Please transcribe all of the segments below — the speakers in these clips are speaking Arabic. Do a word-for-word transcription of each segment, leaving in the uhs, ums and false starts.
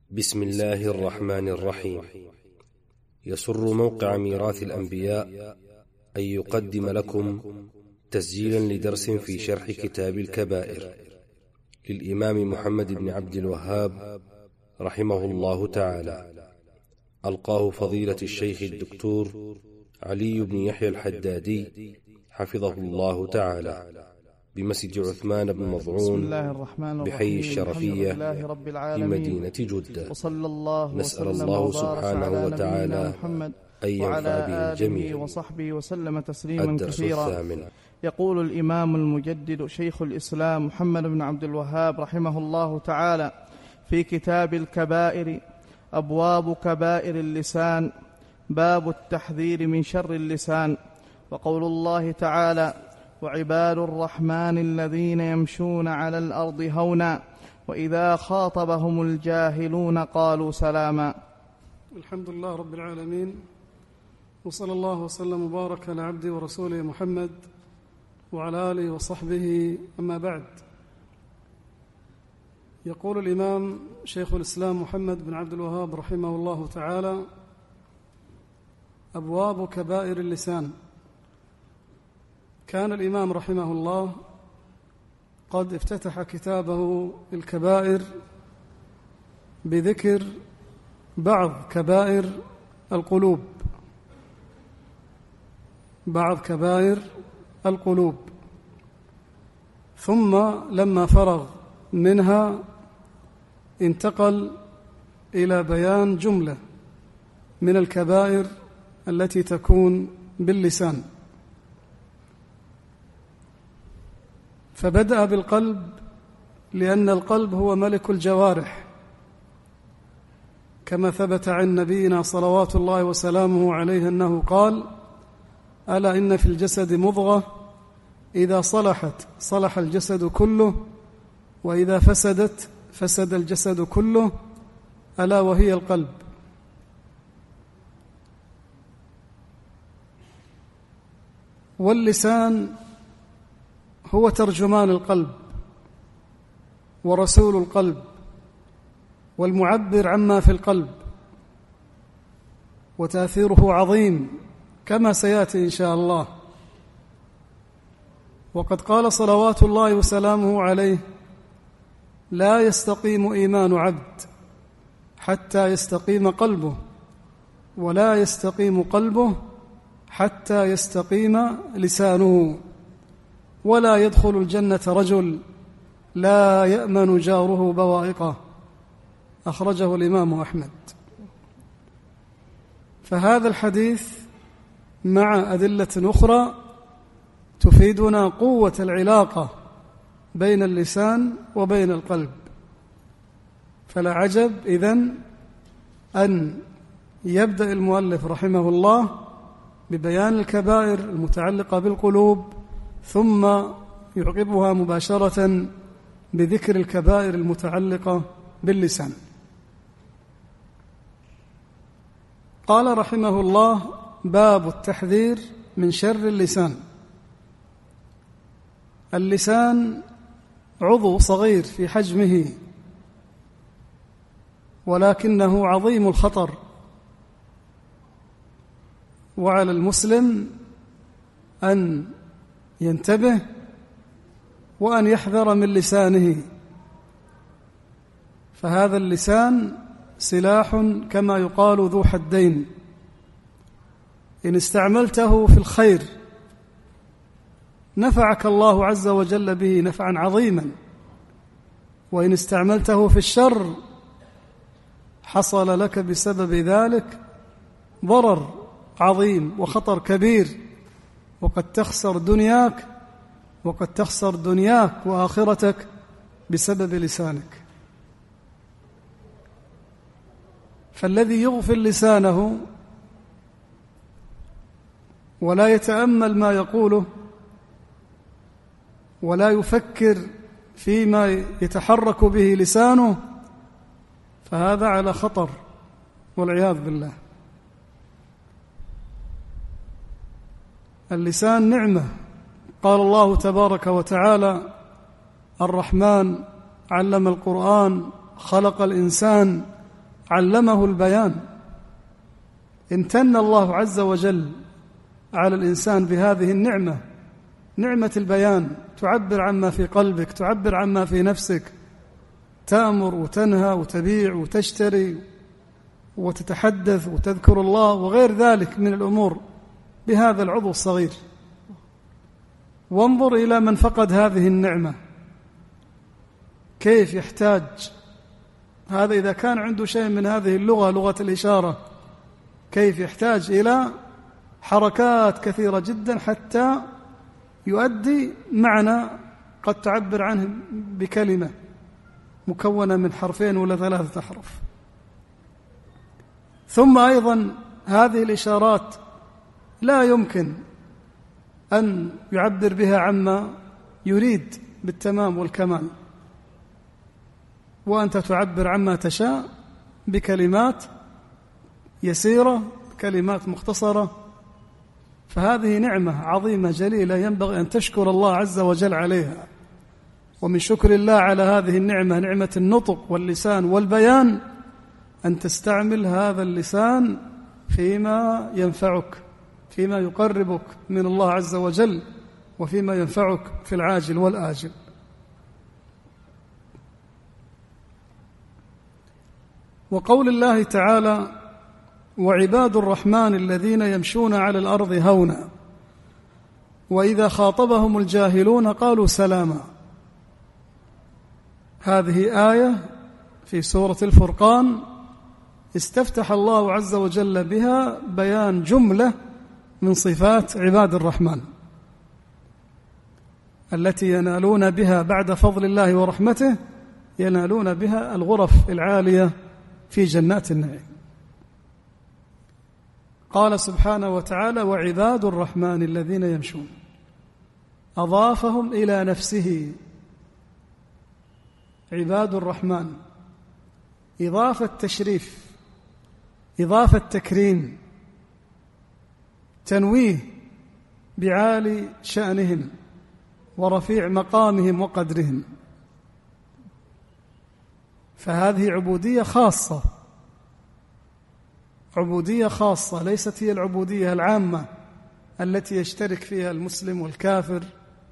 بسم الله الرحمن الرحيم. يسر موقع ميراث الأنبياء أن يقدم لكم تسجيلا لدرس في شرح كتاب الكبائر للإمام محمد بن عبد الوهاب رحمه الله تعالى، ألقاه فضيلة الشيخ الدكتور علي بن يحيى الحدادي حفظه الله تعالى بمسجد عثمان بن مظعون بحي الشرفية في مدينة جدة. وصلى الله نسأل الله سبحانه وتعالى أن ينفع به الجميع. وصحبه وسلم تسليما الدرس كثيرا. الثامن. يقول الإمام المجدد شيخ الإسلام محمد بن عبد الوهاب رحمه الله تعالى في كتاب الكبائر: أبواب كبائر اللسان. باب التحذير من شر اللسان. وقول الله تعالى: وعباد الرحمن الذين يمشون على الأرض هونا وإذا خاطبهم الجاهلون قالوا سلاما. الحمد لله رب العالمين، وصلى الله وسلم وبارك على عبده ورسوله محمد وعلى آله وصحبه، أما بعد. يقول الإمام شيخ الإسلام محمد بن عبد الوهاب رحمه الله تعالى: أبواب كبائر اللسان. كان الإمام رحمه الله قد افتتح كتابه الكبائر بذكر بعض كبائر القلوب بعض كبائر القلوب ثم لما فرغ منها انتقل إلى بيان جملة من الكبائر التي تكون باللسان، فبدأ بالقلب لأن القلب هو ملك الجوارح، كما ثبت عن نبينا صلوات الله وسلامه عليه أنه قال: ألا إن في الجسد مضغة إذا صلحت صلح الجسد كله وإذا فسدت فسد الجسد كله، ألا وهي القلب. واللسان هو ترجمان القلب ورسول القلب والمعبر عما في القلب، وتأثيره عظيم كما سيأتي إن شاء الله. وقد قال صلوات الله وسلامه عليه: لا يستقيم إيمان عبد حتى يستقيم قلبه، ولا يستقيم قلبه حتى يستقيم لسانه، ولا يدخل الجنة رجل لا يأمن جاره بوائقه. أخرجه الإمام أحمد. فهذا الحديث مع أدلة أخرى تفيدنا قوة العلاقة بين اللسان وبين القلب، فلا عجب إذن أن يبدأ المؤلف رحمه الله ببيان الكبائر المتعلقة بالقلوب، ثم يعقبها مباشرة بذكر الكبائر المتعلقة باللسان. قال رحمه الله: باب التحذير من شر اللسان. اللسان عضو صغير في حجمه، ولكنه عظيم الخطر، وعلى المسلم أن ينتبه وأن يحذر من لسانه، فهذا اللسان سلاح كما يقال ذو حدين، إن استعملته في الخير نفعك الله عز وجل به نفعا عظيما، وإن استعملته في الشر حصل لك بسبب ذلك ضرر عظيم وخطر كبير، وقد تخسر دنياك وقد تخسر دنياك وآخرتك بسبب لسانك. فالذي يغفل لسانه ولا يتأمل ما يقوله ولا يفكر فيما يتحرك به لسانه، فهذا على خطر والعياذ بالله. اللسان نعمة، قال الله تبارك وتعالى: الرحمن علم القرآن خلق الإنسان علمه البيان. امتن الله عز وجل على الإنسان بهذه النعمة، نعمة البيان، تعبر عما في قلبك، تعبر عما في نفسك، تأمر وتنهى وتبيع وتشتري وتتحدث وتذكر الله وغير ذلك من الأمور بهذا العضو الصغير. وانظر إلى من فقد هذه النعمة كيف يحتاج، هذا إذا كان عنده شيء من هذه اللغة، لغة الإشارة، كيف يحتاج إلى حركات كثيرة جدا حتى يؤدي معنى قد تعبر عنه بكلمة مكونة من حرفين ولا ثلاثة أحرف. ثم أيضا هذه الإشارات لا يمكن أن يعبر بها عما يريد بالتمام والكمال، وأنت تعبر عما تشاء بكلمات يسيرة، كلمات مختصرة. فهذه نعمة عظيمة جليلة ينبغي أن تشكر الله عز وجل عليها. ومن شكر الله على هذه النعمة، نعمة النطق واللسان والبيان، أن تستعمل هذا اللسان فيما ينفعك، فيما يقربك من الله عز وجل، وفيما ينفعك في العاجل والآجل. وقول الله تعالى: وعباد الرحمن الذين يمشون على الأرض هونا وإذا خاطبهم الجاهلون قالوا سلاما. هذه آية في سورة الفرقان استفتح الله عز وجل بها بيان جملة من صفات عباد الرحمن التي ينالون بها بعد فضل الله ورحمته، ينالون بها الغرف العالية في جنات النعيم. قال سبحانه وتعالى: وعباد الرحمن الذين يمشون، أضافهم إلى نفسه. عباد الرحمن إضافة تشريف، إضافة تكريم، تنويه بعالي شأنهم ورفيع مقامهم وقدرهم. فهذه عبودية خاصة، عبودية خاصة، ليست هي العبودية العامة التي يشترك فيها المسلم والكافر.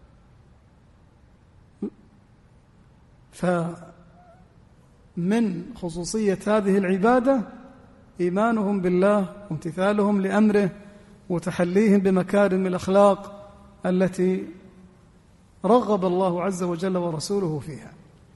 فمن خصوصية هذه العبادة إيمانهم بالله وامتثالهم لأمره وتحليهم بمكارم الأخلاق التي رغب الله عز وجل ورسوله فيها.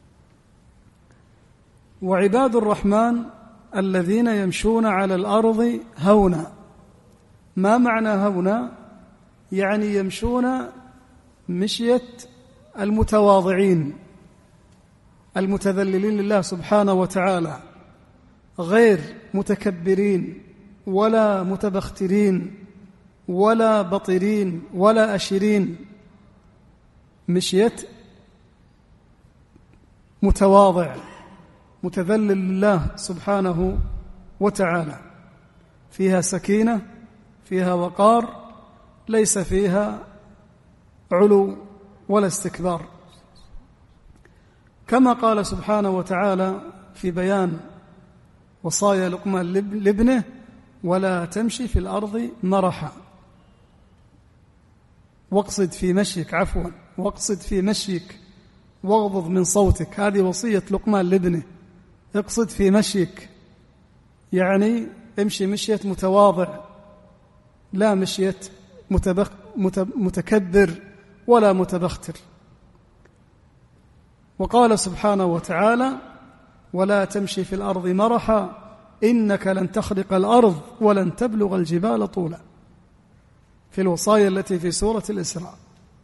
وعباد الرحمن الذين يمشون على الأرض هونا. ما معنى هونا؟ يعني يمشون مشية المتواضعين المتذللين لله سبحانه وتعالى، غير متكبرين ولا متبخترين ولا بطرين ولا أشرين، مشية متواضع متذلل لله سبحانه وتعالى، فيها سكينة، فيها وقار، ليس فيها علو ولا استكبار. كما قال سبحانه وتعالى في بيان وصايا لقمان لابنه: ولا تمشي في الأرض مرحا. واقصد في مشيك، عفوا واقصد في مشيك واغضض من صوتك. هذه وصية لقمان لابنه: اقصد في مشيك، يعني امشي مشية متواضع، لا مشية متبخ متكبر ولا متبختر. وقال سبحانه وتعالى: ولا تمشي في الأرض مرحا إنك لن تخرق الأرض ولن تبلغ الجبال طولا، في الوصايا التي في سورة الإسراء.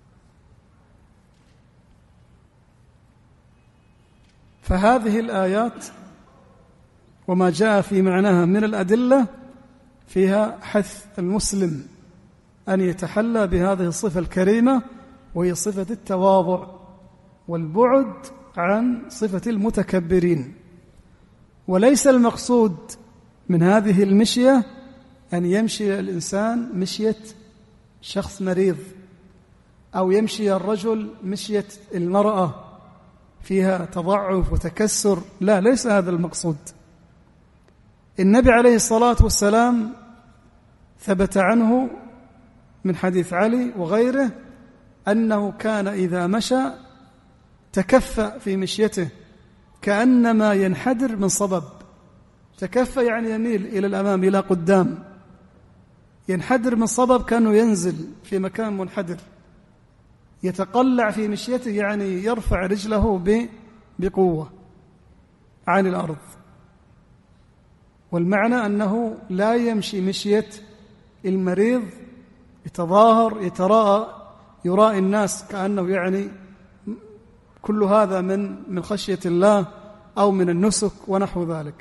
فهذه الآيات وما جاء في معناها من الأدلة فيها حث المسلم أن يتحلى بهذه الصفة الكريمة، وهي صفة التواضع والبعد عن صفة المتكبرين. وليس المقصود من هذه المشية أن يمشي الإنسان مشية شخص مريض، أو يمشي الرجل مشية المرأة فيها تضعف وتكسر، لا، ليس هذا المقصود. النبي عليه الصلاة والسلام ثبت عنه من حديث علي وغيره أنه كان إذا مشى تكفأ في مشيته كأنما ينحدر من صبب. تكفأ يعني يميل إلى الأمام إلى قدام، ينحدر من صبب كأنه ينزل في مكان منحدر، يتقلع في مشيته يعني يرفع رجله بقوة عن الأرض. والمعنى أنه لا يمشي مشية المريض يتظاهر يتراءى يراء الناس كأنه يعني كل هذا من من خشية الله أو من النسك ونحو ذلك.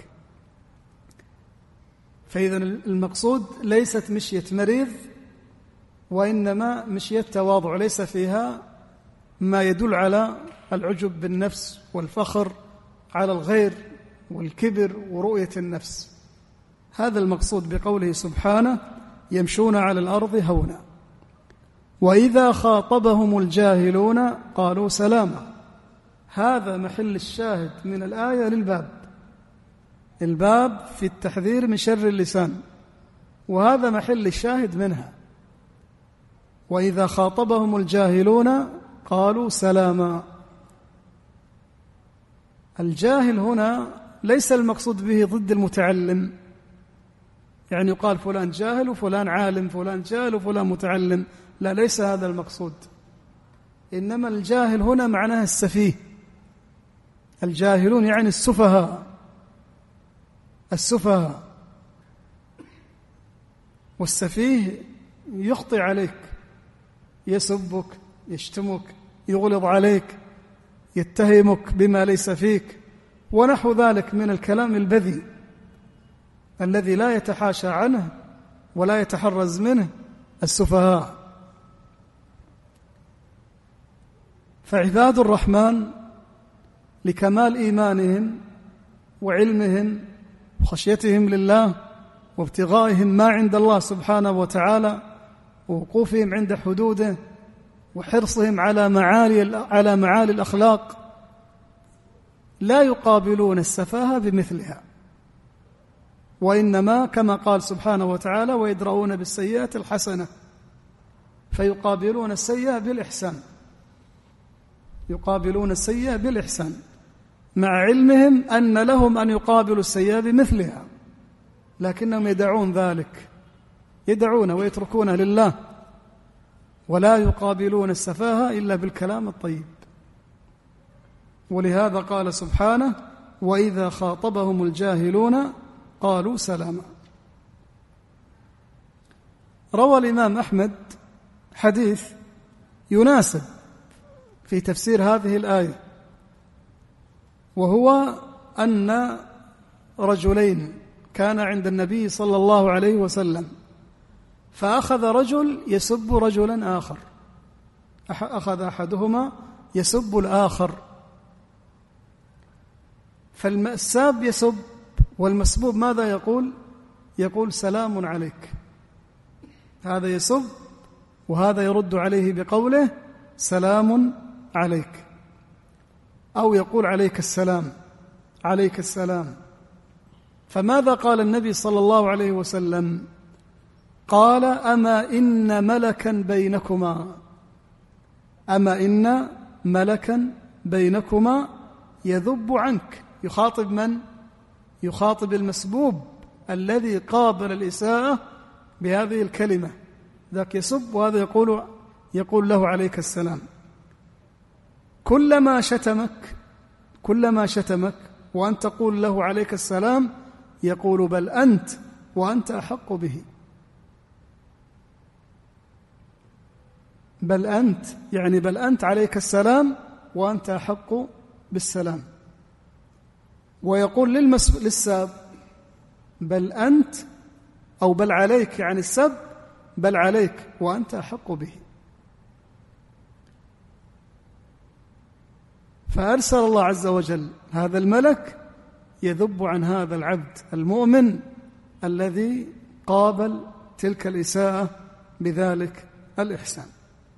فإذا المقصود ليست مشية مريض، وإنما مشية تواضع، ليس فيها ما يدل على العجب بالنفس والفخر على الغير والكبر ورؤية النفس. هذا المقصود بقوله سبحانه يمشون على الأرض هونا. وإذا خاطبهم الجاهلون قالوا سلاما. هذا محل الشاهد من الآية للباب، الباب في التحذير من شر اللسان، وهذا محل الشاهد منها. وإذا خاطبهم الجاهلون قالوا سلاما. الجاهل هنا ليس المقصود به ضد المتعلم، يعني يقال فلان جاهل وفلان عالم، فلان جاهل وفلان متعلم، لا، ليس هذا المقصود. إنما الجاهل هنا معناه السفيه. الجاهلون يعني السفهاء، السفهاء. والسفيه يخطئ عليك، يسبك، يشتمك، يغلظ عليك، يتهمك بما ليس فيك ونحو ذلك من الكلام البذيء الذي لا يتحاشى عنه ولا يتحرز منه السفهاء. فعباد الرحمن لكمال إيمانهم وعلمهم وخشيتهم لله وابتغائهم ما عند الله سبحانه وتعالى ووقوفهم عند حدوده وحرصهم على معالي على معالي الأخلاق لا يقابلون السفاهة بمثلها، وإنما كما قال سبحانه وتعالى ويدرؤون بالسيئة الحسنة، فيقابلون السيئة بالإحسان، يقابلون السيئة بالإحسان مع علمهم أن لهم أن يقابلوا السيئة بمثلها، لكنهم يدعون ذلك، يدعون ويتركون لله، ولا يقابلون السفاهة إلا بالكلام الطيب. ولهذا قال سبحانه وإذا خاطبهم الجاهلون قالوا سلاما. روى الإمام أحمد حديث يناسب في تفسير هذه الآية، وهو أن رجلين كان عند النبي صلى الله عليه وسلم، فأخذ رجل يسب رجلا آخر، أخذ أحدهما يسب الآخر، فالساب يسب والمسبوب ماذا يقول؟ يقول سلام عليك. هذا يسب وهذا يرد عليه بقوله سلام عليك، أو يقول عليك السلام، عليك السلام. فماذا قال النبي صلى الله عليه وسلم؟ قال أما إن ملكا بينكما، أما إن ملكا بينكما يذب عنك. يخاطب من؟ يخاطب المسبوب الذي قابل الإساءة بهذه الكلمة، ذاك يسب وهذا يقول يقول له عليك السلام. كلما شتمك كلما شتمك وأن تقول له عليك السلام يقول بل أنت وأنت أحق به. بل أنت يعني بل أنت عليك السلام وأنت أحق بالسلام. ويقول للمس... للساب بل أنت أو بل عليك، يعني السب بل عليك وأنت أحق به. فأرسل الله عز وجل هذا الملك يذب عن هذا العبد المؤمن الذي قابل تلك الإساءة بذلك الإحسان.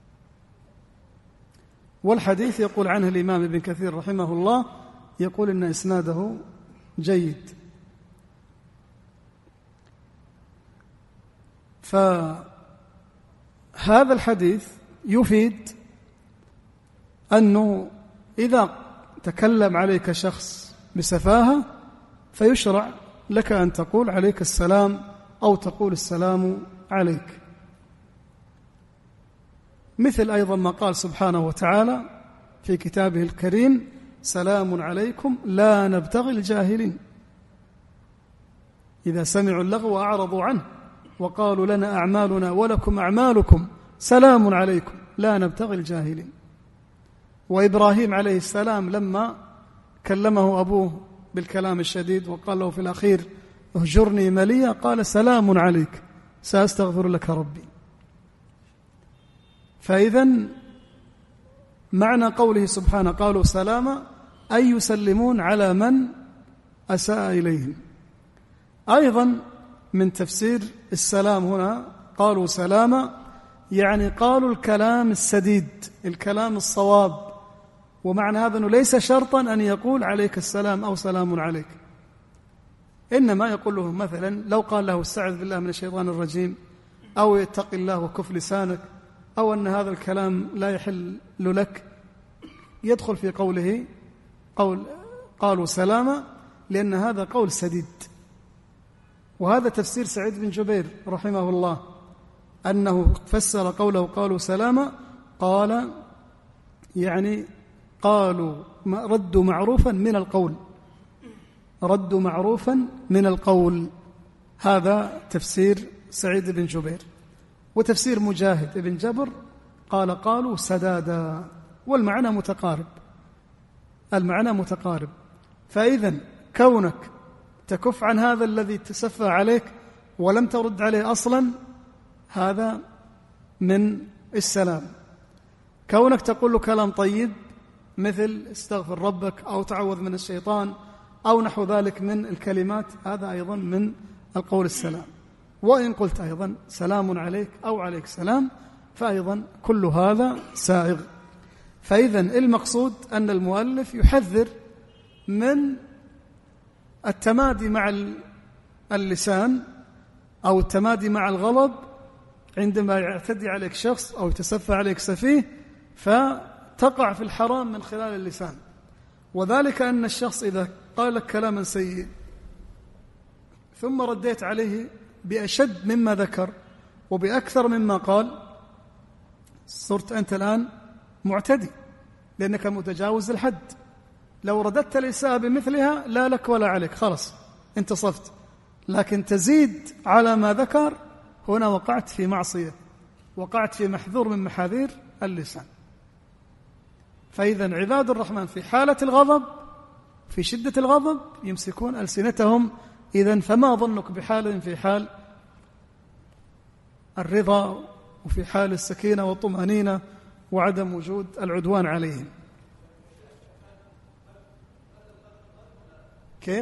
والحديث يقول عنه الإمام ابن كثير رحمه الله، يقول إن إسناده جيد. فهذا الحديث يفيد أنه إذا تكلم عليك شخص بسفاهة فيشرع لك أن تقول عليك السلام أو تقول السلام عليك. مثل أيضا ما قال سبحانه وتعالى في كتابه الكريم: سلام عليكم لا نبتغي الجاهلين. إذا سمعوا اللغو أعرضوا عنه وقالوا لنا أعمالنا ولكم أعمالكم سلام عليكم لا نبتغي الجاهلين. وإبراهيم عليه السلام لما كلمه أبوه بالكلام الشديد وقال له في الأخير: اهجرني مليا، قال: سلام عليك سأستغفر لك ربي. فإذن معنى قوله سبحانه قالوا سلاما أي يسلمون على من أساء إليهم. أيضا من تفسير السلام هنا قالوا سلاما يعني قالوا الكلام السديد، الكلام الصواب. ومعنى هذا أنه ليس شرطا أن يقول عليك السلام أو سلام عليك، إنما يقول له مثلا لو قال له استعذ بالله من الشيطان الرجيم أو يتق الله وكف لسانك أو أن هذا الكلام لا يحل لك، يدخل في قوله قول قالوا سلاما، لأن هذا قول سديد. وهذا تفسير سعيد بن جبير رحمه الله، أنه فسر قوله قالوا سلاما قال يعني قالوا ردوا معروفا من القول، ردوا معروفا من القول. هذا تفسير سعيد بن جبير. وتفسير مجاهد بن جبر قال قالوا سدادا، والمعنى متقارب، المعنى متقارب. فإذا كونك تكف عن هذا الذي تسفى عليك ولم ترد عليه أصلا هذا من السلام. كونك تقول له كلام طيب مثل استغفر ربك أو تعوذ من الشيطان أو نحو ذلك من الكلمات، هذا أيضا من القول السلام. وإن قلت أيضا سلام عليك أو عليك سلام فأيضا كل هذا سائغ. فإذا المقصود أن المؤلف يحذر من التمادي مع اللسان أو التمادي مع الغضب عندما يعتدي عليك شخص أو يتسفى عليك سفيه، فتقع في الحرام من خلال اللسان. وذلك أن الشخص إذا قال لك كلاما سيئا ثم رديت عليه بأشد مما ذكر وبأكثر مما قال، صرت أنت الآن معتدي لأنك متجاوز الحد. لو رددت الإساءة بمثلها لا لك ولا عليك، خلاص انتصفت. لكن تزيد على ما ذكر، هنا وقعت في معصية، وقعت في محذور من محاذير اللسان. فإذا عباد الرحمن في حالة الغضب، في شدة الغضب، يمسكون ألسنتهم. إذن فما ظنك بحال في حال الرضا وفي حال السكينة والطمأنينة وعدم وجود العدوان عليهم. كيف؟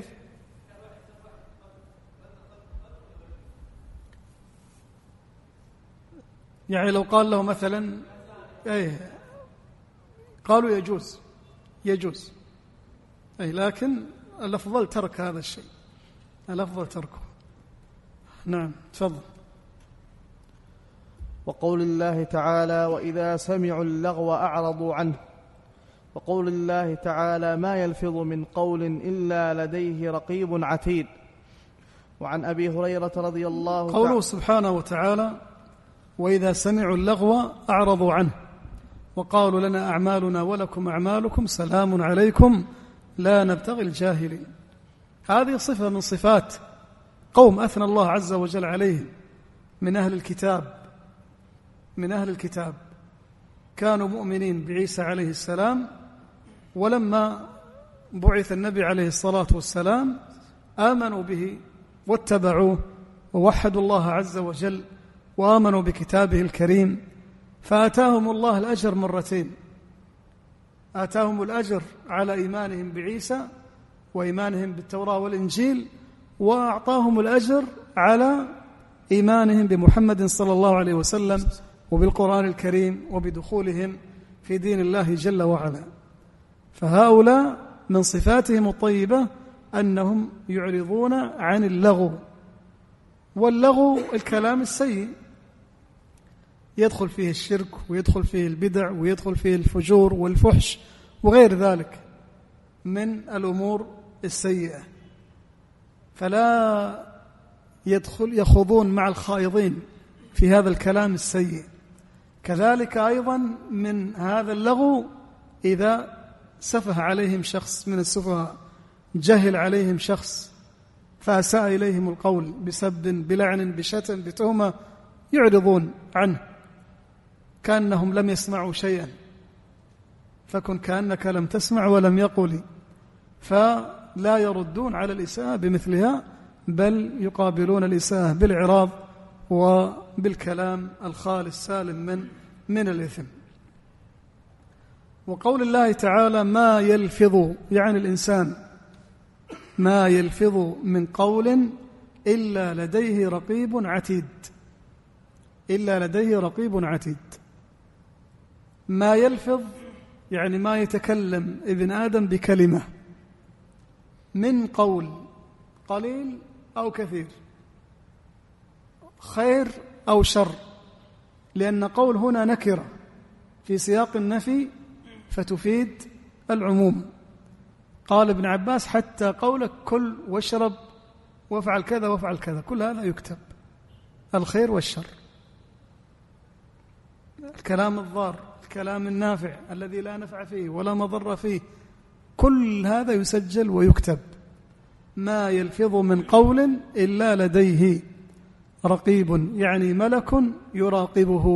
يعني لو قال له مثلا أيه قالوا يجوز يجوز أي، لكن الأفضل ترك هذا الشيء، الأفضل تركه. نعم تفضل. وقول الله تعالى وإذا سمعوا اللغو أعرضوا عنه، وقول الله تعالى ما يلفظ من قول إلا لديه رقيب عتيد. وعن أبي هريرة رضي الله تعالى قوله سبحانه وتعالى وإذا سمعوا اللغو أعرضوا عنه وقالوا لنا أعمالنا ولكم أعمالكم سلام عليكم لا نبتغي الجاهلين. هذه صفة من صفات قوم أثنى الله عز وجل عليهم من أهل الكتاب، من أهل الكتاب كانوا مؤمنين بعيسى عليه السلام، ولما بعث النبي عليه الصلاة والسلام آمنوا به واتبعوه ووحدوا الله عز وجل وآمنوا بكتابه الكريم، فآتاهم الله الأجر مرتين. آتاهم الأجر على إيمانهم بعيسى وإيمانهم بالتوراة والإنجيل، وأعطاهم الأجر على إيمانهم بمحمد صلى الله عليه وسلم وبالقرآن الكريم وبدخولهم في دين الله جل وعلا. فهؤلاء من صفاتهم الطيبة أنهم يعرضون عن اللغو، واللغو الكلام السيء يدخل فيه الشرك ويدخل فيه البدع ويدخل فيه الفجور والفحش وغير ذلك من الأمور السيئة، فلا يدخل يخوضون مع الخائضين في هذا الكلام السيء. كذلك أيضا من هذا اللغو إذا سفه عليهم شخص من السفهاء، جهل عليهم شخص فأساء إليهم القول بسب بلعن بشتم بتهمة، يعرضون عنه كأنهم لم يسمعوا شيئا، فكن كأنك لم تسمع ولم يقل، فلا يردون على الإساءة بمثلها، بل يقابلون الإساءة بالإعراض وبالكلام الخالص سالم من من الإثم. وقول الله تعالى ما يلفظ، يعني الإنسان ما يلفظ من قول إلا لديه رقيب عتيد، إلا لديه رقيب عتيد. ما يلفظ يعني ما يتكلم ابن آدم بكلمة من قول قليل أو كثير، خير أو شر، لأن قول هنا نكرة في سياق النفي فتفيد العموم. قال ابن عباس حتى قولك كل واشرب وافعل كذا وافعل كذا، كل هذا يكتب، الخير والشر، الكلام الضار، الكلام النافع الذي لا نفع فيه ولا مضر فيه، كل هذا يسجل ويكتب. ما يلفظ من قول إلا لديه رقيب، يعني ملك يراقبه،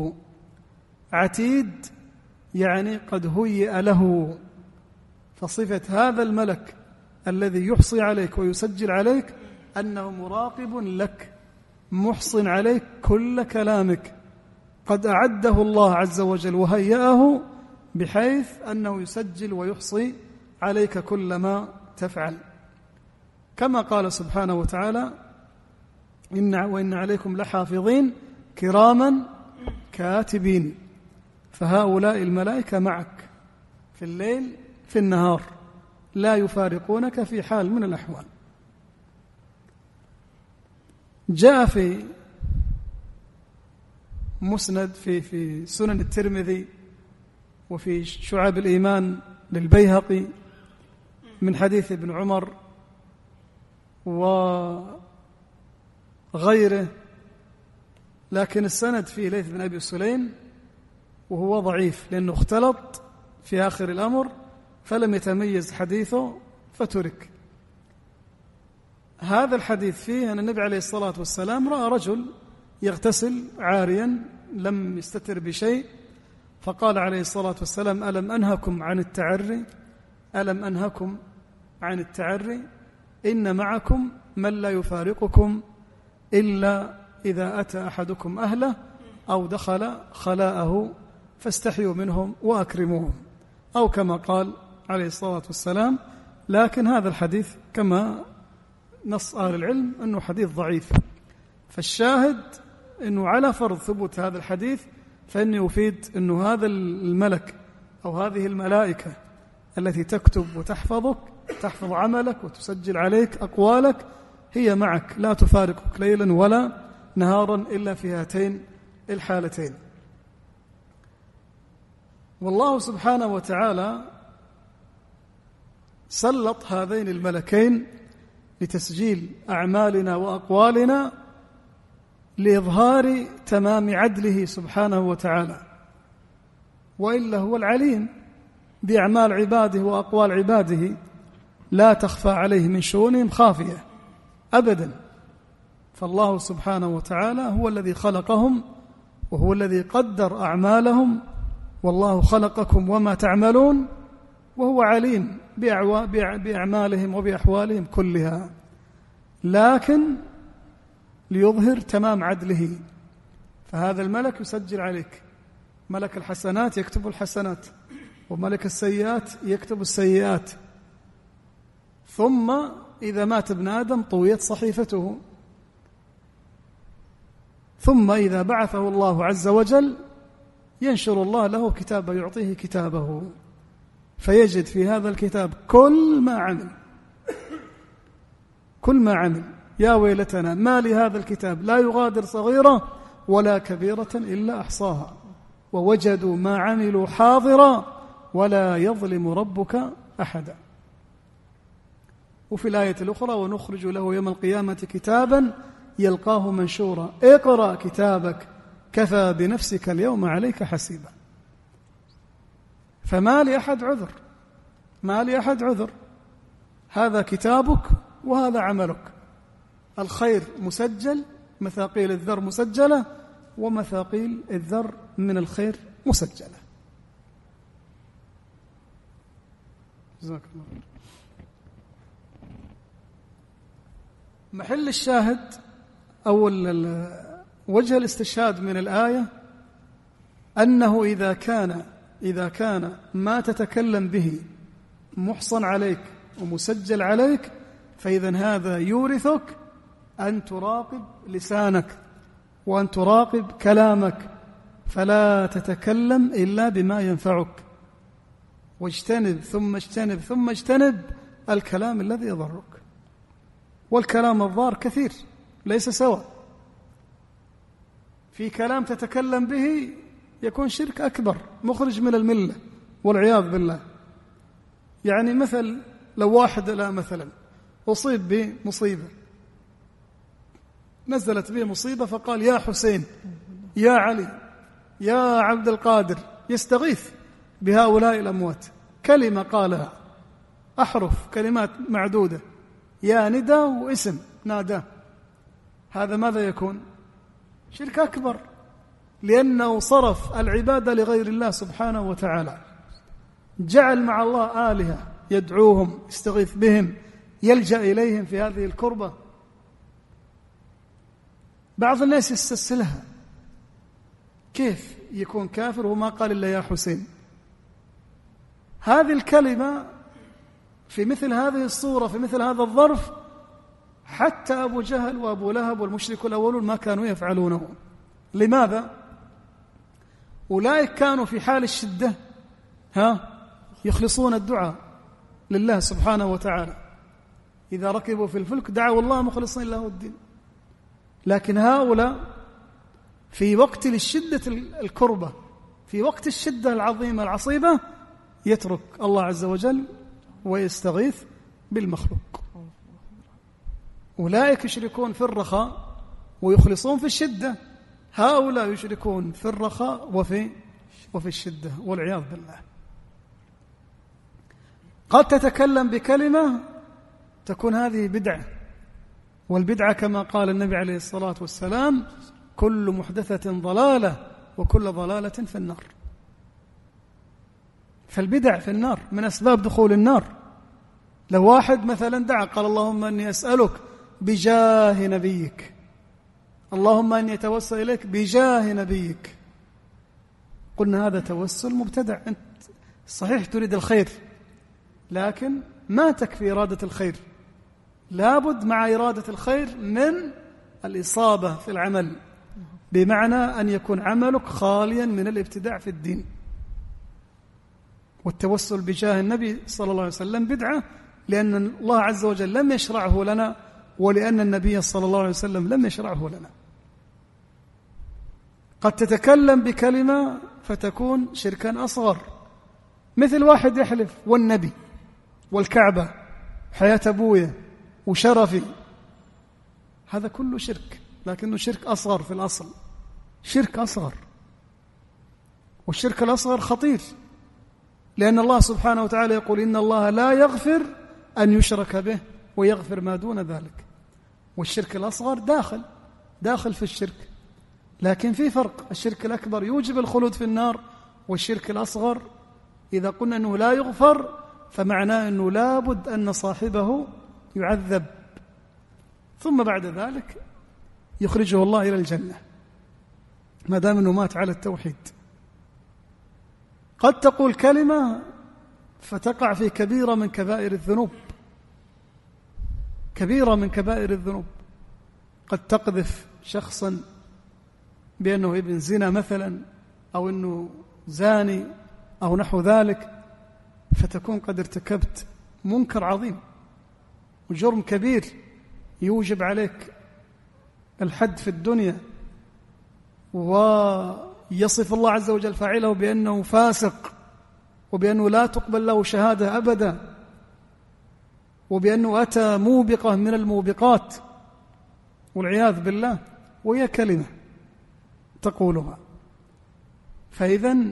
عتيد يعني قد هيئ له. فصفة هذا الملك الذي يحصي عليك ويسجل عليك أنه مراقب لك، محصن عليك كل كلامك، قد أعده الله عز وجل وهيئه بحيث أنه يسجل ويحصي عليك كل ما تفعل، كما قال سبحانه وتعالى إن وإن عليكم لحافظين كراما كاتبين. فهؤلاء الملائكة معك في الليل في النهار، لا يفارقونك في حال من الأحوال. جاء في مسند في في سنن الترمذي وفي شعاب الإيمان للبيهقي من حديث ابن عمر وغيره، لكن السند فيه ليث بن أبي سليم وهو ضعيف لأنه اختلط في آخر الأمر فلم يتميز حديثه فترك. هذا الحديث فيه أن النبي عليه الصلاة والسلام رأى رجل يغتسل عاريا لم يستتر بشيء، فقال عليه الصلاة والسلام ألم أنهكم عن التعري ألم أنهكم عن التعري إن معكم من لا يفارقكم إلا إذا أتى أحدكم أهله أو دخل خلاءه فاستحيوا منهم وأكرموهم، أو كما قال عليه الصلاة والسلام. لكن هذا الحديث كما نص أهل العلم أنه حديث ضعيف، فالشاهد أنه على فرض ثبوت هذا الحديث فإنه يفيد أنه هذا الملك أو هذه الملائكة التي تكتب وتحفظك، تحفظ عملك وتسجل عليك أقوالك، هي معك لا تفارقك ليلا ولا نهارا إلا في هاتين الحالتين. والله سبحانه وتعالى سلط هذين الملكين لتسجيل أعمالنا وأقوالنا لإظهار تمام عدله سبحانه وتعالى، وإلا هو العليم بأعمال عباده وأقوال عباده، لا تخفى عليه من شؤونهم خافية أبدا. فالله سبحانه وتعالى هو الذي خلقهم وهو الذي قدر أعمالهم، والله خلقكم وما تعملون، وهو عليم بأعمالهم وبأحوالهم كلها، لكن ليظهر تمام عدله. فهذا الملك يسجل عليك، ملك الحسنات يكتب الحسنات، وملك السيئات يكتب السيئات، ثم إذا مات ابن آدم طويت صحيفته، ثم إذا بعثه الله عز وجل ينشر الله له كتابه، يعطيه كتابه فيجد في هذا الكتاب كل ما عمل، كل ما عمل يا ويلتنا ما لهذا الكتاب لا يغادر صغيرة ولا كبيرة إلا أحصاها ووجدوا ما عملوا حاضرا ولا يظلم ربك أحدا. وفي الآية الأخرى ونخرج له يوم القيامة كتابا يلقاه منشورا اقرأ كتابك كفى بنفسك اليوم عليك حسيبا. فما لأحد عذر، ما لأحد عذر، هذا كتابك وهذا عملك، الخير مسجل، مثاقيل الذر مسجلة، ومثاقيل الذر من الخير مسجلة. جزاك الله خير. محل الشاهد أو وجه الاستشهاد من الآية أنه إذا كان إذا كان ما تتكلم به محصن عليك ومسجل عليك، فإذن هذا يورثك أن تراقب لسانك وأن تراقب كلامك، فلا تتكلم إلا بما ينفعك، واجتنب ثم اجتنب ثم اجتنب الكلام الذي يضرك. والكلام الضار كثير ليس سواء، في كلام تتكلم به يكون شرك أكبر مخرج من الملة والعياذ بالله. يعني مثل لو واحد لا مثلا أصيب بمصيبة، نزلت به مصيبة فقال يا حسين يا علي يا عبد القادر، يستغيث بهؤلاء الأموات، كلمة قالها، أحرف كلمات معدودة، يا ندى واسم ناداه، هذا ماذا يكون؟ شرك أكبر، لأنه صرف العبادة لغير الله سبحانه وتعالى، جعل مع الله آلهة يدعوهم يستغيث بهم يلجأ إليهم في هذه الكربة. بعض الناس يستسهلها، كيف يكون كافر وما قال إلا يا حسين؟ هذه الكلمة في مثل هذه الصورة في مثل هذا الظرف حتى أبو جهل وأبو لهب والمشرك الأولون ما كانوا يفعلونه. لماذا؟ أولئك كانوا في حال الشدة ها يخلصون الدعاء لله سبحانه وتعالى، إذا ركبوا في الفلك دعوا الله مخلصين له الدين. لكن هؤلاء في وقت الشدة الكربة، في وقت الشدة العظيمة العصيبة، يترك الله عز وجل ويستغيث بالمخلوق. أولئك يشركون في الرخاء ويخلصون في الشدة، هؤلاء يشركون في الرخاء وفي وفي الشدة والعياذ بالله. قد تتكلم بكلمة تكون هذه بدعة، والبدعة كما قال النبي عليه الصلاة والسلام كل محدثة ضلالة وكل ضلالة في النار. فالبدع في النار من أسباب دخول النار. لو واحد مثلا دعا قال اللهم أني أسألك بجاه نبيك، اللهم أني أتوسل إليك بجاه نبيك، قلنا هذا توسل مبتدع. أنت صحيح تريد الخير لكن ما تكفي إرادة الخير، لابد مع إرادة الخير من الإصابة في العمل، بمعنى أن يكون عملك خاليا من الابتداع في الدين. والتوسل بجاه النبي صلى الله عليه وسلم بدعة، لأن الله عز وجل لم يشرعه لنا، ولأن النبي صلى الله عليه وسلم لم يشرعه لنا. قد تتكلم بكلمة فتكون شركا أصغر، مثل واحد يحلف والنبي والكعبة حياة أبويا وشرفي، هذا كله شرك، لكنه شرك أصغر في الأصل، شرك أصغر. والشرك الأصغر خطير، لأن الله سبحانه وتعالى يقول إن الله لا يغفر أن يشرك به ويغفر ما دون ذلك. والشرك الأصغر داخل داخل في الشرك، لكن في فرق. الشرك الأكبر يوجب الخلود في النار، والشرك الأصغر إذا قلنا أنه لا يغفر فمعناه أنه لابد أن صاحبه يعذب، ثم بعد ذلك يخرجه الله إلى الجنة ما دام أنه مات على التوحيد. قد تقول كلمة فتقع في كبيرة من كبائر الذنوب، كبيرة من كبائر الذنوب. قد تقذف شخصا بأنه ابن زنا مثلا، أو أنه زاني أو نحو ذلك، فتكون قد ارتكبت منكر عظيم وجرم كبير يوجب عليك الحد في الدنيا ويصف الله عز وجل فاعله بأنه فاسق وبأنه لا تقبل له شهادة أبدا وبأنه أتى موبقة من الموبقات والعياذ بالله، وهي كلمة تقولها. فإذن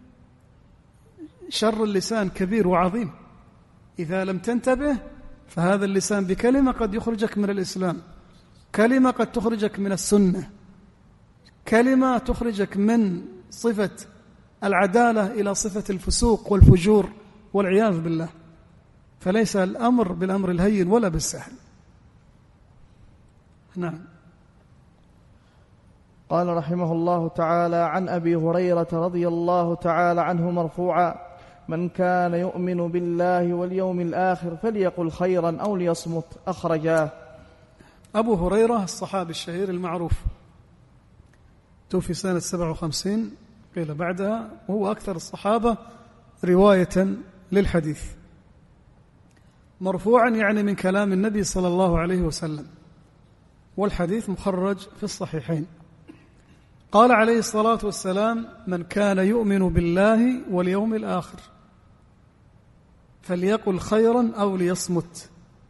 شر اللسان كبير وعظيم، إذا لم تنتبه فهذا اللسان بكلمة قد يخرجك من الإسلام، كلمة قد تخرجك من السنة، كلمة تخرجك من صفة العدالة إلى صفة الفسوق والفجور والعياذ بالله. فليس الأمر بالأمر الهين ولا بالسهل. نعم. قال رحمه الله تعالى: عن أبي هريرة رضي الله تعالى عنه مرفوعا: من كان يؤمن بالله واليوم الآخر فليقل خيرا أو ليصمت. أخرجاه. أبو هريرة الصحابي الشهير المعروف، توفي سنة سبعة وخمسين قيل بعدها، وهو أكثر الصحابة رواية للحديث. مرفوعا يعني من كلام النبي صلى الله عليه وسلم، والحديث مخرج في الصحيحين. قال عليه الصلاة والسلام: من كان يؤمن بالله واليوم الآخر فليقل خيرا أو ليصمت.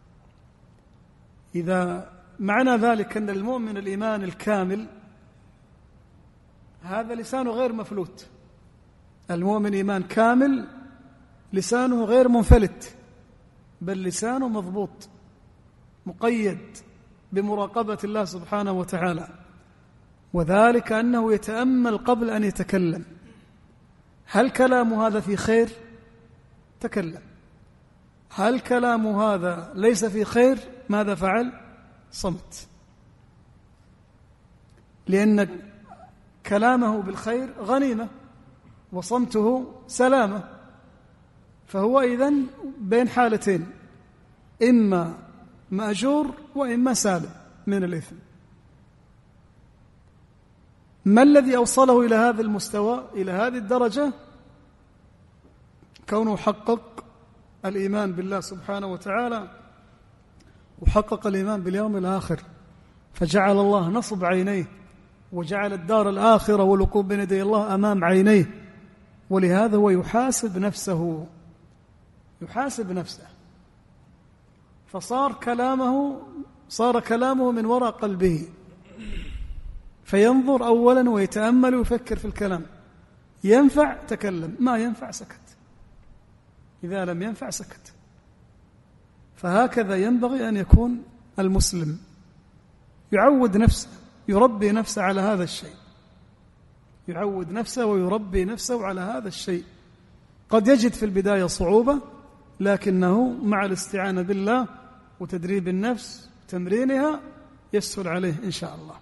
إذا معنى ذلك أن المؤمن الإيمان الكامل هذا لسانه غير مفلوت، المؤمن إيمان كامل لسانه غير منفلت، بل لسانه مضبوط مقيد بمراقبة الله سبحانه وتعالى، وذلك أنه يتأمل قبل أن يتكلم. هل كلام هذا في خير؟ تكلم. هل كلام هذا ليس في خير؟ ماذا فعل؟ صمت. لأن كلامه بالخير غنيمة وصمته سلامة، فهو إذن بين حالتين، إما مأجور وإما سالم من الإثم. ما الذي أوصله إلى هذا المستوى، إلى هذه الدرجة؟ كونه حقق الإيمان بالله سبحانه وتعالى وحقق الإيمان باليوم الآخر، فجعل الله نصب عينيه وجعل الدار الآخرة والوقوف بين يدي الله أمام عينيه، ولهذا هو يحاسب نفسه يحاسب نفسه فصار كلامه صار كلامه من وراء قلبه، فينظر أولا ويتأمل ويفكر في الكلام، ينفع تكلم، ما ينفع سكت، إذا لم ينفع سكت. فهكذا ينبغي أن يكون المسلم، يعود نفسه يربي نفسه على هذا الشيء، يعود نفسه ويربي نفسه على هذا الشيء. قد يجد في البداية صعوبة، لكنه مع الاستعانة بالله وتدريب النفس وتمرينها يسهل عليه إن شاء الله.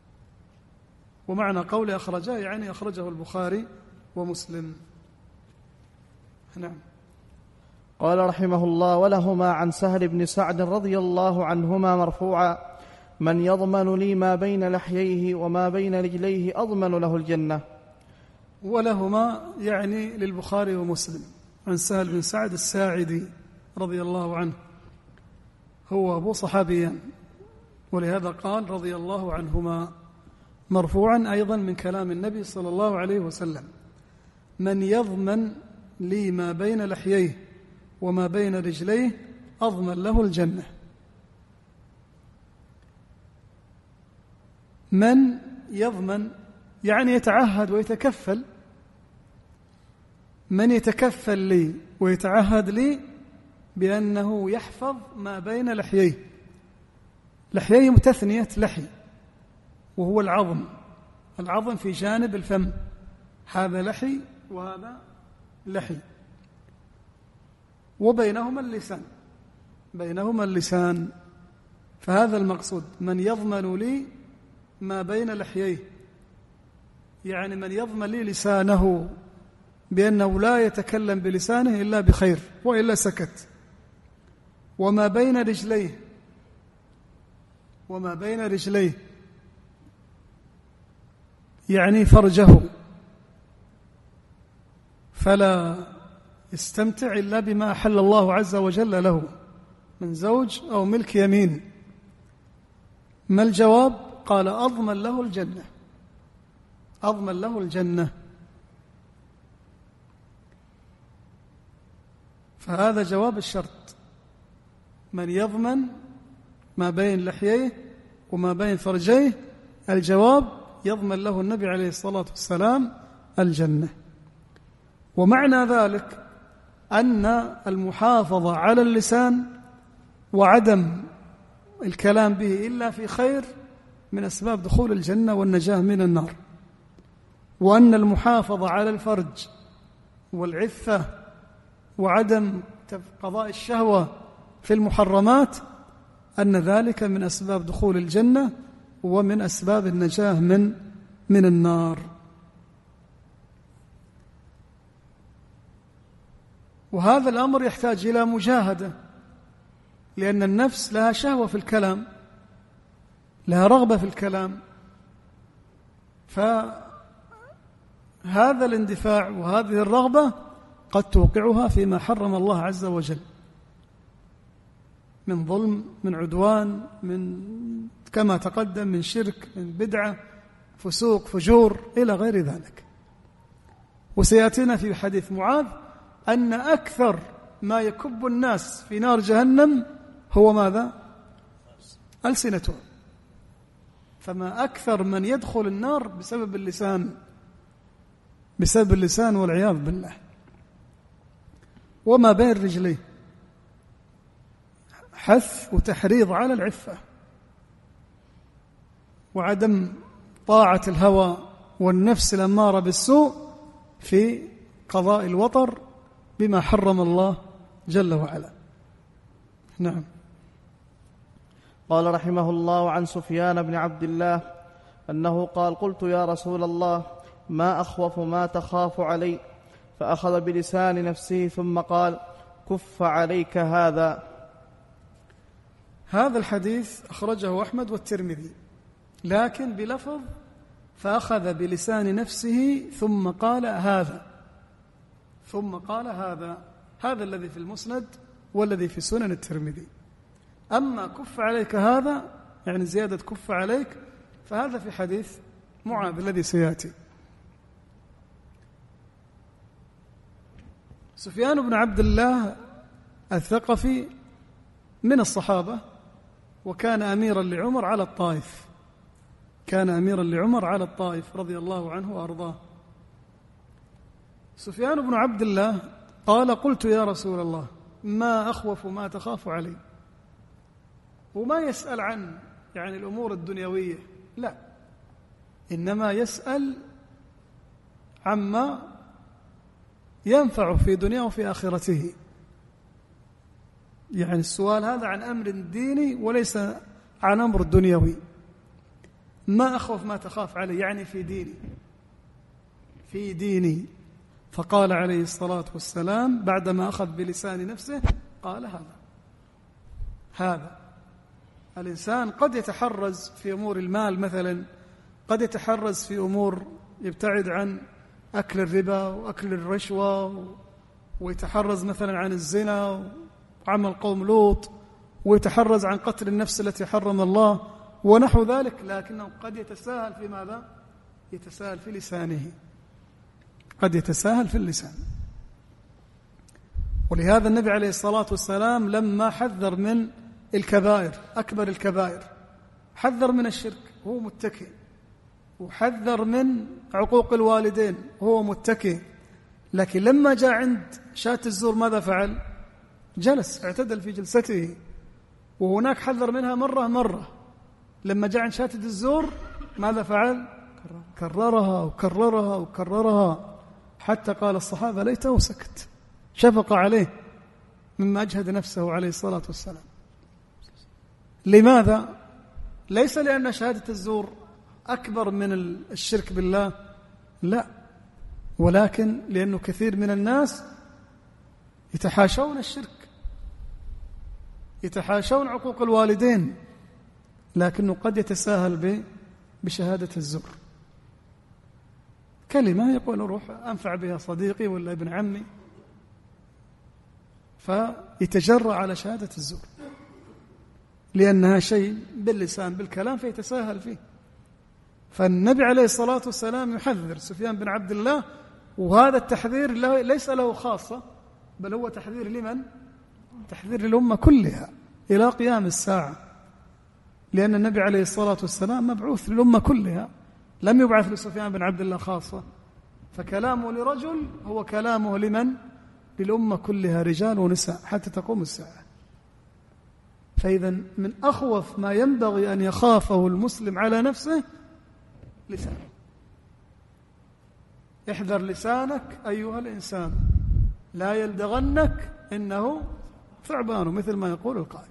ومعنى قول أخرجه يعني أخرجه البخاري ومسلم. نعم. قال رحمه الله: ولهما عن سهل بن سعد رضي الله عنهما مرفوعا: من يضمن لي ما بين لحييه وما بين رجليه أضمن له الجنة. ولهما يعني للبخاري ومسلم، عن سهل بن سعد الساعدي رضي الله عنه، هو أبو صحابيا، ولهذا قال رضي الله عنهما، مرفوعا أيضا من كلام النبي صلى الله عليه وسلم: من يضمن لي ما بين لحييه وما بين رجليه أضمن له الجنة. من يضمن يعني يتعهد ويتكفل، من يتكفل لي ويتعهد لي بأنه يحفظ ما بين لحييه. لحييه متثنية لحي، وهو العظم، العظم في جانب الفم، هذا لحي وهذا لحي، وبينهما اللسان، بينهما اللسان. فهذا المقصود، من يضمن لي ما بين لحييه، يعني من يضمن لي لسانه بأنه لا يتكلم بلسانه إلا بخير وإلا سكت. وما بين رجليه، وما بين رجليه يعني فرجه، فلا يستمتع إلا بما أحل الله عز وجل له من زوج أو ملك يمين. ما الجواب؟ قال أضمن له الجنة، أضمن له الجنة. فهذا جواب الشرط، من يضمن ما بين لحييه وما بين فرجيه، الجواب يضمن له النبي عليه الصلاة والسلام الجنة. ومعنى ذلك أن المحافظة على اللسان وعدم الكلام به إلا في خير من أسباب دخول الجنة والنجاة من النار، وأن المحافظة على الفرج والعفة وعدم قضاء الشهوة في المحرمات أن ذلك من أسباب دخول الجنة ومن أسباب النجاة من من النار. وهذا الأمر يحتاج إلى مجاهدة، لأن النفس لها شهوة في الكلام، لها رغبة في الكلام، فهذا الاندفاع وهذه الرغبة قد توقعها فيما حرم الله عز وجل من ظلم، من عدوان، من كما تقدم من شرك، من بدعة، فسوق، فجور، إلى غير ذلك. وسيأتينا في حديث معاذ أن أكثر ما يكب الناس في نار جهنم هو ماذا؟ ألسنتهم. فما أكثر من يدخل النار بسبب اللسان، بسبب اللسان والعياذ بالله. وما بين رجليه حث وتحريض على العفة وعدم طاعة الهوى والنفس الأمارة بالسوء في قضاء الوطر بما حرم الله جل وعلا. نعم. قال رحمه الله عن سفيان بن عبد الله أنه قال: قلت يا رسول الله ما أخوف ما تخاف علي؟ فأخذ بلسان نفسه ثم قال: كف عليك هذا. هذا الحديث أخرجه أحمد والترمذي، لكن بلفظ فأخذ بلسان نفسه ثم قال هذا، ثم قال هذا، هذا الذي في المسند والذي في سنن الترمذي. أما كف عليك هذا يعني زيادة كف عليك، فهذا في حديث معاذ الذي سيأتي. سفيان بن عبد الله الثقفي من الصحابة، وكان أميرا لعمر على الطائف، كان أميرا لعمر على الطائف رضي الله عنه وأرضاه. سفيان بن عبد الله قال: قلت يا رسول الله ما أخوف ما تخاف علي؟ وما يسأل عن يعني الأمور الدنيوية، لا، إنما يسأل عما ينفع في دنياه وفي آخرته. يعني السؤال هذا عن أمر ديني وليس عن أمر دنيوي. ما أخوف ما تخاف علي يعني في ديني، في ديني. فقال عليه الصلاة والسلام بعدما أخذ بلسان نفسه قال هذا، هذا. الإنسان قد يتحرز في أمور المال مثلا، قد يتحرز في أمور يبتعد عن أكل الربا وأكل الرشوة، ويتحرز مثلا عن الزنا وعمل قوم لوط، ويتحرز عن قتل النفس التي حرم الله ونحو ذلك، لكنه قد يتساهل في ماذا؟ يتساهل في لسانه، قد يتساهل في اللسان. ولهذا النبي عليه الصلاة والسلام لما حذر من الكبائر، أكبر الكبائر، حذر من الشرك وهو متكئ، وحذر من عقوق الوالدين وهو متكئ، لكن لما جاء عند شاة الزور ماذا فعل؟ جلس، اعتدل في جلسته. وهناك حذر منها مرة مرة. لما جاء عند شاة الزور ماذا فعل؟ كررها وكررها وكررها، حتى قال الصحابة ليته سكت، شفق عليه مما أجهد نفسه عليه الصلاة والسلام. لماذا؟ ليس لأن شهادة الزور أكبر من الشرك بالله، لا، ولكن لأنه كثير من الناس يتحاشون الشرك، يتحاشون عقوق الوالدين، لكنه قد يتساهل بشهادة الزور. كلمة يقول روح أنفع بها صديقي ولا ابن عمي، فيتجرأ على شهادة الزور. لأنها شيء باللسان بالكلام فيتساهل فيه. فالنبي عليه الصلاة والسلام يحذر سفيان بن عبد الله، وهذا التحذير ليس له خاصة، بل هو تحذير لمن؟ تحذير للأمة كلها إلى قيام الساعة، لأن النبي عليه الصلاة والسلام مبعوث للأمة كلها، لم يبعث لسفيان بن عبد الله خاصة. فكلامه لرجل هو كلامه لمن؟ للأمة كلها، رجال ونساء، حتى تقوم الساعة. فإذا من أخوف ما ينبغي أن يخافه المسلم على نفسه لسانه. احذر لسانك أيها الإنسان، لا يلدغنك إنه ثعبان، مثل ما يقول القائل.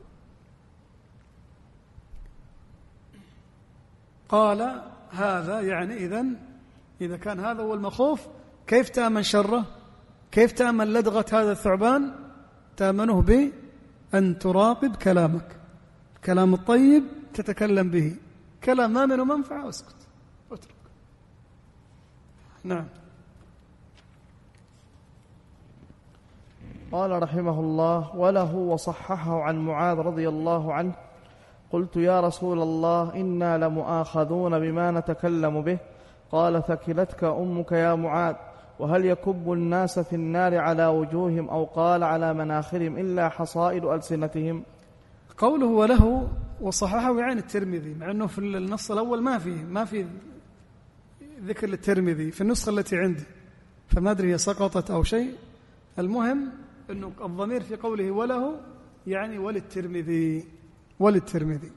قال هذا يعني إذن إذا كان هذا هو المخوف، كيف تأمن شره؟ كيف تأمن لدغة هذا الثعبان؟ تأمنه بأن تراقب كلامك، الكلام الطيب تتكلم به، كلام ما منه منفعة اسكت اترك. نعم. قال رحمه الله: وله وصححه عن معاذ رضي الله عنه: قلت يا رسول الله إنا لمؤاخذون بما نتكلم به. قال: ثكلتك أمك يا معاذ، وهل يكب الناس في النار على وجوههم أو قال على مناخرهم إلا حصائد ألسنتهم؟ قوله وله وصححه يعني الترمذي، مع أنه في النص الأول ما فيه ما في ذكر للترمذي في النسخة التي عندي، فما أدري هي سقطت أو شيء. المهم أنه الضمير في قوله وله يعني وللترمذي وللترمذي.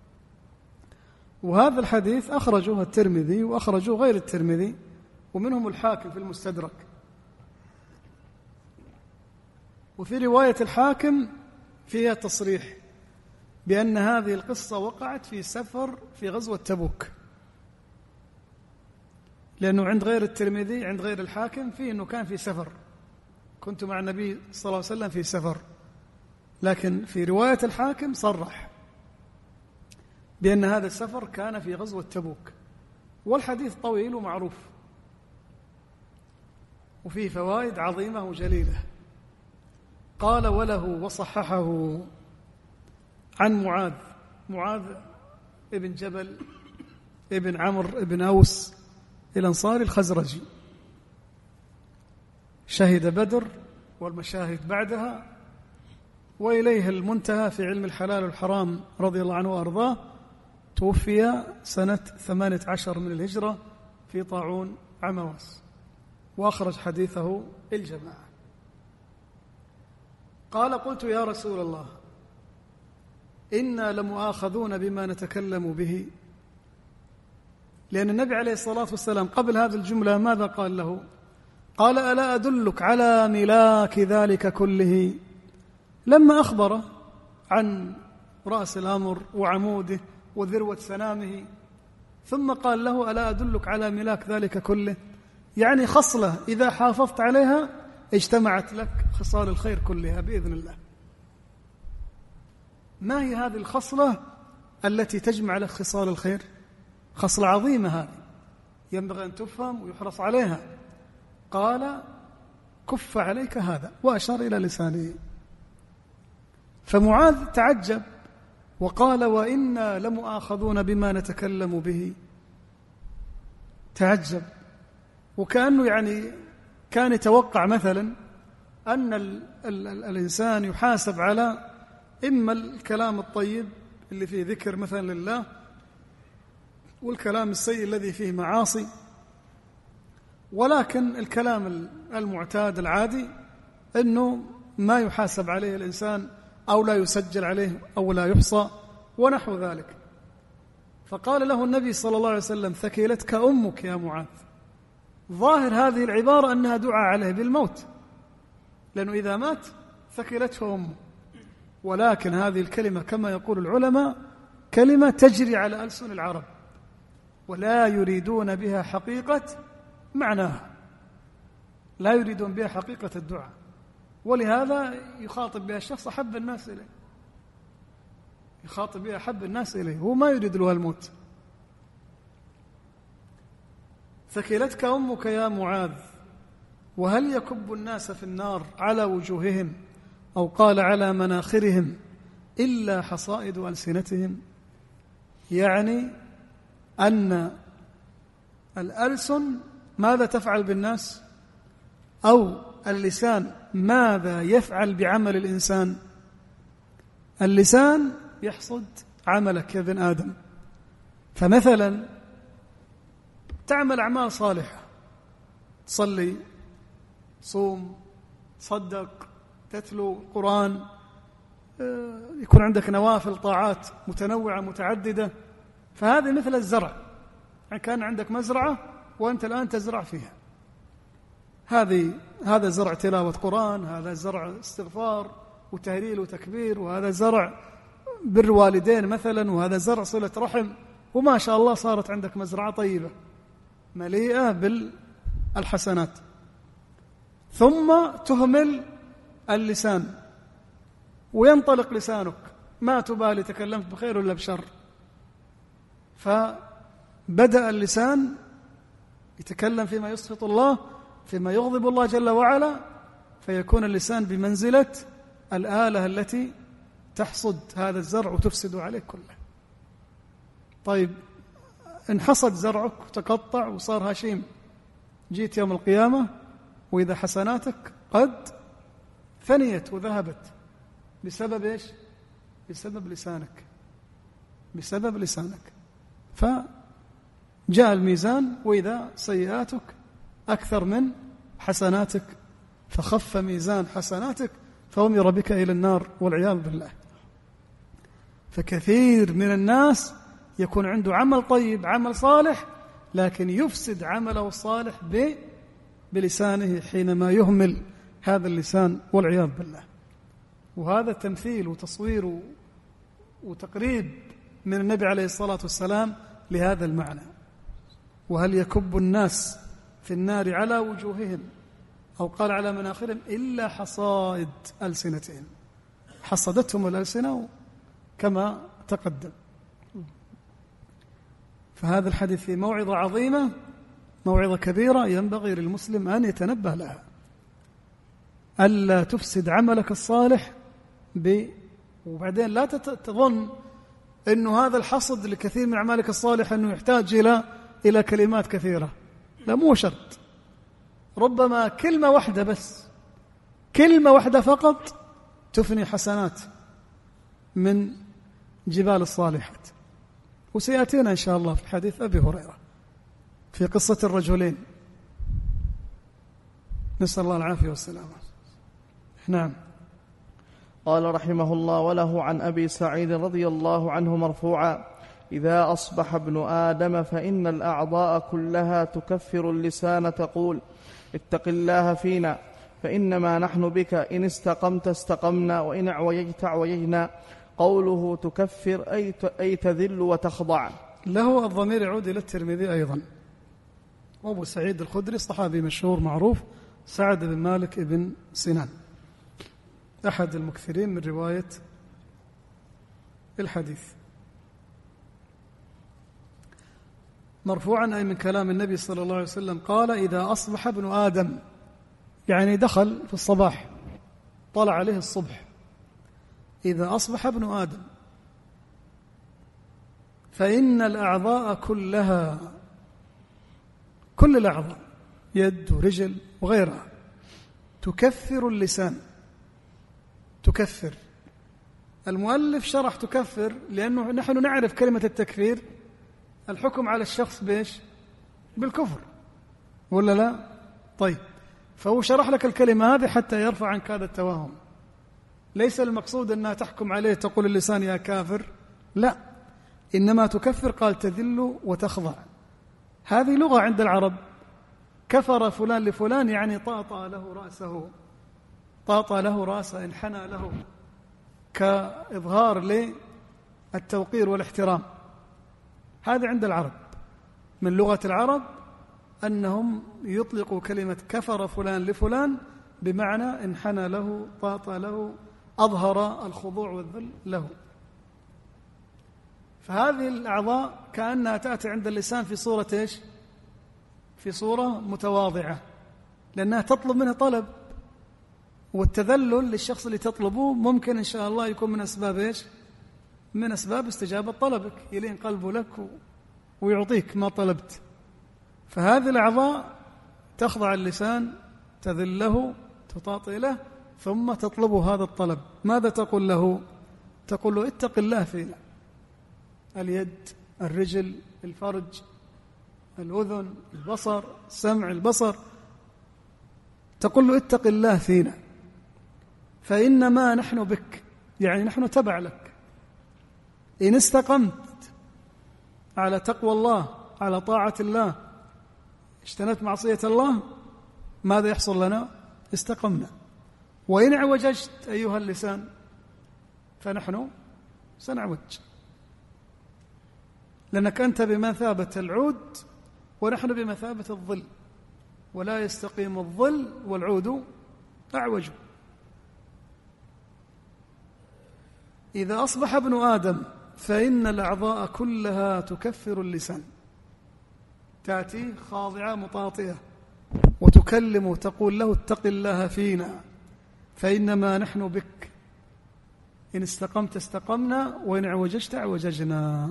وهذا الحديث أخرجه الترمذي وأخرجه غير الترمذي، ومنهم الحاكم في المستدرك. وفي رواية الحاكم فيها تصريح بأن هذه القصة وقعت في سفر في غزوة تبوك، لأنه عند غير الترمذي عند غير الحاكم فيه أنه كان في سفر، كنت مع النبي صلى الله عليه وسلم في سفر، لكن في رواية الحاكم صرح بأن هذا السفر كان في غزوة تبوك. والحديث طويل ومعروف وفيه فوائد عظيمة وجليلة. قال وله وصححه عن معاذ، معاذ ابن جبل ابن عمرو ابن أوس الأنصاري الخزرجي، شهد بدر والمشاهد بعدها، وإليه المنتهى في علم الحلال والحرام رضي الله عنه وأرضاه. توفي سنة ثمانية عشر من الهجرة في طاعون عمواس، وأخرج حديثه الجماعة. قال قلت يا رسول الله إنا لمؤاخذون بما نتكلم به، لأن النبي عليه الصلاة والسلام قبل هذه الجملة ماذا قال له؟ قال ألا أدلك على ملاك ذلك كله، لما أخبر عن رأس الأمر وعموده وذروة سنامه، ثم قال له ألا أدلك على ملاك ذلك كله، يعني خصلة إذا حافظت عليها اجتمعت لك خصال الخير كلها بإذن الله. ما هي هذه الخصلة التي تجمع لك خصال الخير؟ خصلة عظيمة هذه ينبغي أن تفهم ويحرص عليها. قال كف عليك هذا، وأشار إلى لسانه. فمعاذ تعجب وقال وإنا لمؤاخذون بما نتكلم به. تعجب، وكأنه يعني كان يتوقع مثلا أن ال ال ال الإنسان يحاسب على إما الكلام الطيب اللي فيه ذكر مثلا لله، والكلام السيء الذي فيه معاصي، ولكن الكلام المعتاد العادي أنه ما يحاسب عليه الإنسان أو لا يسجل عليه أو لا يحصى ونحو ذلك. فقال له النبي صلى الله عليه وسلم ثكلتك أمك يا معاذ. ظاهر هذه العبارة أنها دعاء عليه بالموت، لأنه إذا مات ثكلته أمه، ولكن هذه الكلمة كما يقول العلماء كلمة تجري على ألسن العرب، ولا يريدون بها حقيقة معناها، لا يريدون بها حقيقة الدعاء، ولهذا يخاطب بها الشخص أحب الناس إليه، يخاطب بها أحب الناس إليه، هو ما يريد له الموت. ثكلتك أمك يا معاذ، وهل يكب الناس في النار على وجوههم أو قال على مناخرهم إلا حصائد ألسنتهم، يعني أن الألسن ماذا تفعل بالناس، أو اللسان ماذا يفعل بعمل الإنسان. اللسان يحصد عملك يا ابن آدم. فمثلا تعمل أعمال صالحة، تصلي، صوم، تصدق، تتلو القرآن، يكون عندك نوافل طاعات متنوعة متعددة، فهذه مثل الزرع، يعني كان عندك مزرعة وأنت الآن تزرع فيها. هذه هذا زرع تلاوة قرآن، هذا زرع استغفار وتهليل وتكبير، وهذا زرع بر والدين مثلا، وهذا زرع صلة رحم، وما شاء الله صارت عندك مزرعة طيبة مليئة بالحسنات. ثم تهمل اللسان وينطلق لسانك، ما تبالي تكلمت بخير ولا بشر. فبدأ اللسان يتكلم فيما يسخط الله، فيما يغضب الله جل وعلا، فيكون اللسان بمنزلة الآلة التي تحصد هذا الزرع وتفسد عليه كله. طيب إن حصد زرعك وتقطع وصار هشيم، جيت يوم القيامة وإذا حسناتك قد فنيت وذهبت بسبب إيش؟ بسبب لسانك، بسبب لسانك. فجاء الميزان وإذا سيئاتك أكثر من حسناتك، فخف ميزان حسناتك فأمر بك إلى النار والعياذ بالله. فكثير من الناس يكون عنده عمل طيب، عمل صالح، لكن يفسد عمله الصالح بلسانه حينما يهمل هذا اللسان والعياذ بالله. وهذا تمثيل وتصوير وتقريب من النبي عليه الصلاة والسلام لهذا المعنى. وهل يكب الناس في النار على وجوههم أو قال على مناخرهم إلا حصائد ألسنتهم، حصدتهم الألسنة كما تقدم. فهذا الحديث في موعظة عظيمة، موعظة كبيرة ينبغي للمسلم أن يتنبه لها، ألا تفسد عملك الصالح ب... وبعدين لا تظن أنه هذا الحصد لكثير من أعمالك الصالحة أنه يحتاج إلى إلى كلمات كثيرة، لا مو شرط. ربما كلمة واحدة بس، كلمة واحدة فقط تفني حسنات من جبال الصالحات. وسيأتينا إن شاء الله في حديث أبي هريرة في قصة الرجلين، نسأل الله العافية والسلامة. نعم. قال رحمه الله: وله عن أبي سعيد رضي الله عنه مرفوعا: إذا أصبح ابن آدم فإن الأعضاء كلها تكفر اللسان تقول اتق الله فينا فإنما نحن بك، إن استقمت استقمنا وإن اعوججت اعوججنا. قوله تكفر أي تذل وتخضع. له الضمير يعود إلى الترمذي أيضا. وأبو سعيد الخدري صحابي مشهور معروف، سعد بن مالك بن سنان، أحد المكثرين من رواية الحديث. مرفوعا أي من كلام النبي صلى الله عليه وسلم قال: إذا أصبح ابن آدم، يعني دخل في الصباح، طلع عليه الصبح، إذا أصبح ابن آدم فإن الأعضاء كلها، كل الأعضاء، يد ورجل وغيرها، تكفر اللسان. تكفر، المؤلف شرح تكفر لأنه نحن نعرف كلمة التكفير، الحكم على الشخص بإيش؟ بالكفر، ولا لا؟ طيب، فهو شرح لك الكلمة هذه حتى يرفع عنك هذا التوهم. ليس المقصود أنها تحكم عليه تقول اللسان يا كافر، لا، إنما تكفر قال تذل وتخضع. هذه لغة عند العرب. كفر فلان لفلان يعني طاطا له رأسه، طاطا له رأسه، انحنى له، كإظهار للتوقير والاحترام. هذا عند العرب، من لغة العرب أنهم يطلقوا كلمة كفر فلان لفلان بمعنى انحنى له، طاطا له، أظهر الخضوع والذل له. فهذه الأعضاء كأنها تأتي عند اللسان في صورة إيش؟ في صورة متواضعة، لأنها تطلب منه طلب، والتذلل للشخص اللي تطلبه ممكن إن شاء الله يكون من أسباب إيش؟ من أسباب استجابة طلبك، يلين قلبه لك ويعطيك ما طلبت. فهذه الأعضاء تخضع اللسان، تذله، تطاطي له، ثم تطلب هذا الطلب. ماذا تقول له؟ تقول له اتق الله فينا. اليد، الرجل، الفرج، الأذن، البصر، السمع، البصر، تقول له اتق الله فينا، فإنما نحن بك، يعني نحن تبع لك. إن استقمت على تقوى الله، على طاعة الله، اجتنبت معصية الله، ماذا يحصل لنا؟ استقمنا. وإن اعوججت أيها اللسان فنحن سنعوج، لأنك أنت بمثابة العود ونحن بمثابة الظل، ولا يستقيم الظل والعود أعوج. إذا أصبح ابن آدم فإن الأعضاء كلها تكفر اللسان، تأتي خاضعة مطاطئة وتكلم وتقول له اتق الله فينا فإنما نحن بك، إن استقمت استقمنا وإن اعوججت اعوججنا.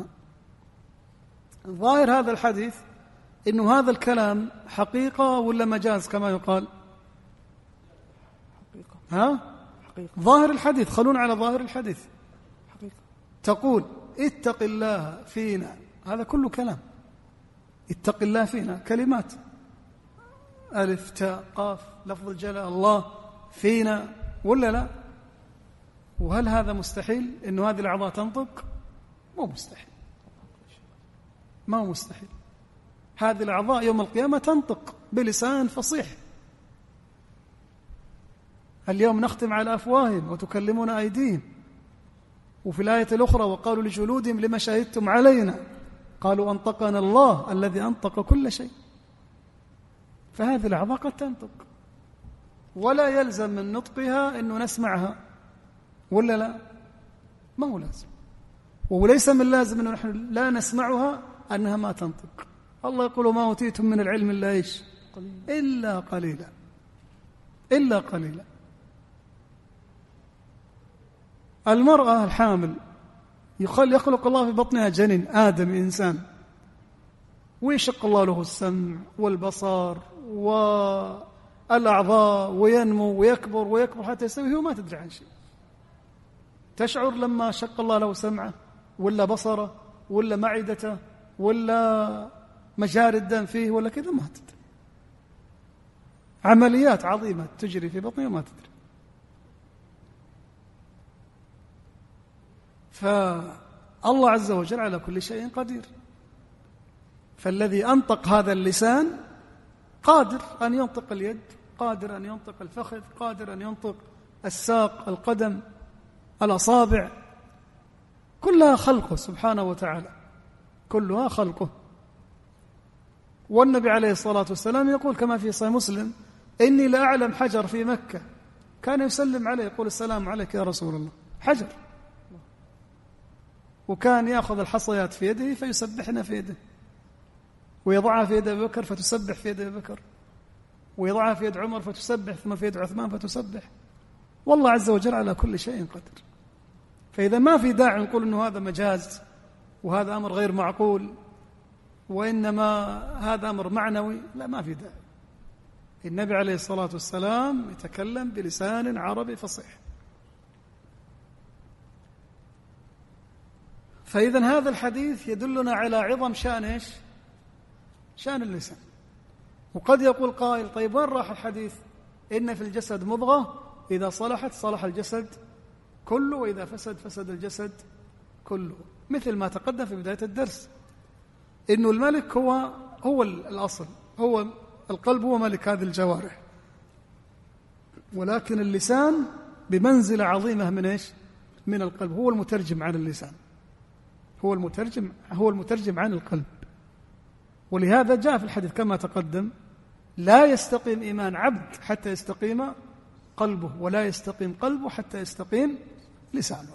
ظاهر هذا الحديث إنه هذا الكلام حقيقة ولا مجاز كما يقال؟ حقيقة. ها؟ حقيقة. ظاهر الحديث، خلونا على ظاهر الحديث. حقيقة. تقول اتق الله فينا، هذا كله كلام. اتق الله فينا كلمات، ألف تاء قاف، لفظ الجلالة الله فينا، ولا لا؟ وهل هذا مستحيل إنه هذه الأعضاء تنطق؟ مو مستحيل، ما هو مستحيل. هذه الأعضاء يوم القيامة تنطق بلسان فصيح. اليوم نختم على أفواههم وتكلمنا أيديهم، وفي الآية الأخرى وقالوا لجلودهم لما شهدتم علينا قالوا أنطقنا الله الذي أنطق كل شيء. فهذه الأعضاء قد تنطق، ولا يلزم من نطقها أنه نسمعها، ولا لا؟ ما هو لازم. وليس من لازم أنه نحن لا نسمعها أنها ما تنطق. الله يقول ما أوتيتم من العلم إلا إيش؟ إلا قليلا، إلا قليلا. المرأة الحامل يخلق الله في بطنها جنين آدم إنسان، ويشق الله له السمع والبصر والأعضاء، وينمو ويكبر ويكبر حتى يستوي، هو ما تدري عن شيء. تشعر لما شق الله له سمعه ولا بصره ولا معدته ولا مجاري الدم فيه ولا كذا؟ ما تدري. عمليات عظيمة تجري في بطنه وما تدري. فالله عز وجل على كل شيء قدير. فالذي أنطق هذا اللسان قادر أن ينطق اليد، قادر أن ينطق الفخذ، قادر أن ينطق الساق، القدم، الأصابع، كلها خلقه سبحانه وتعالى، كلها خلقه. والنبي عليه الصلاة والسلام يقول كما في صحيح مسلم إني لأعلم حجر في مكة كان يسلم عليه يقول السلام عليك يا رسول الله، حجر، وكان يأخذ الحصيات في يده فيسبحنا في يده، ويضعها في يد أبي بكر فتسبح في يد أبي بكر، ويضعها في يد عمر فتسبح، ثم في يد عثمان فتسبح. والله عز وجل على كل شيء قدر. فإذا ما في داعي نقول إنه هذا مجاز وهذا أمر غير معقول وإنما هذا أمر معنوي، لا، ما في داعي. النبي عليه الصلاة والسلام يتكلم بلسان عربي فصيح. فإذا هذا الحديث يدلنا على عظم شأن إيش؟ شأن اللسان. وقد يقول قائل طيب وين راح الحديث إن في الجسد مضغة إذا صلحت صلح الجسد كله وإذا فسد فسد الجسد كله، مثل ما تقدم في بداية الدرس إنه الملك هو هو الأصل، هو القلب، هو ملك هذه الجوارح، ولكن اللسان بمنزلة عظيمة من إيش؟ من القلب، هو المترجم عن اللسان، هو المترجم هو المترجم عن القلب. ولهذا جاء في الحديث كما تقدم لا يستقيم إيمان عبد حتى يستقيم قلبه، ولا يستقيم قلبه حتى يستقيم لسانه.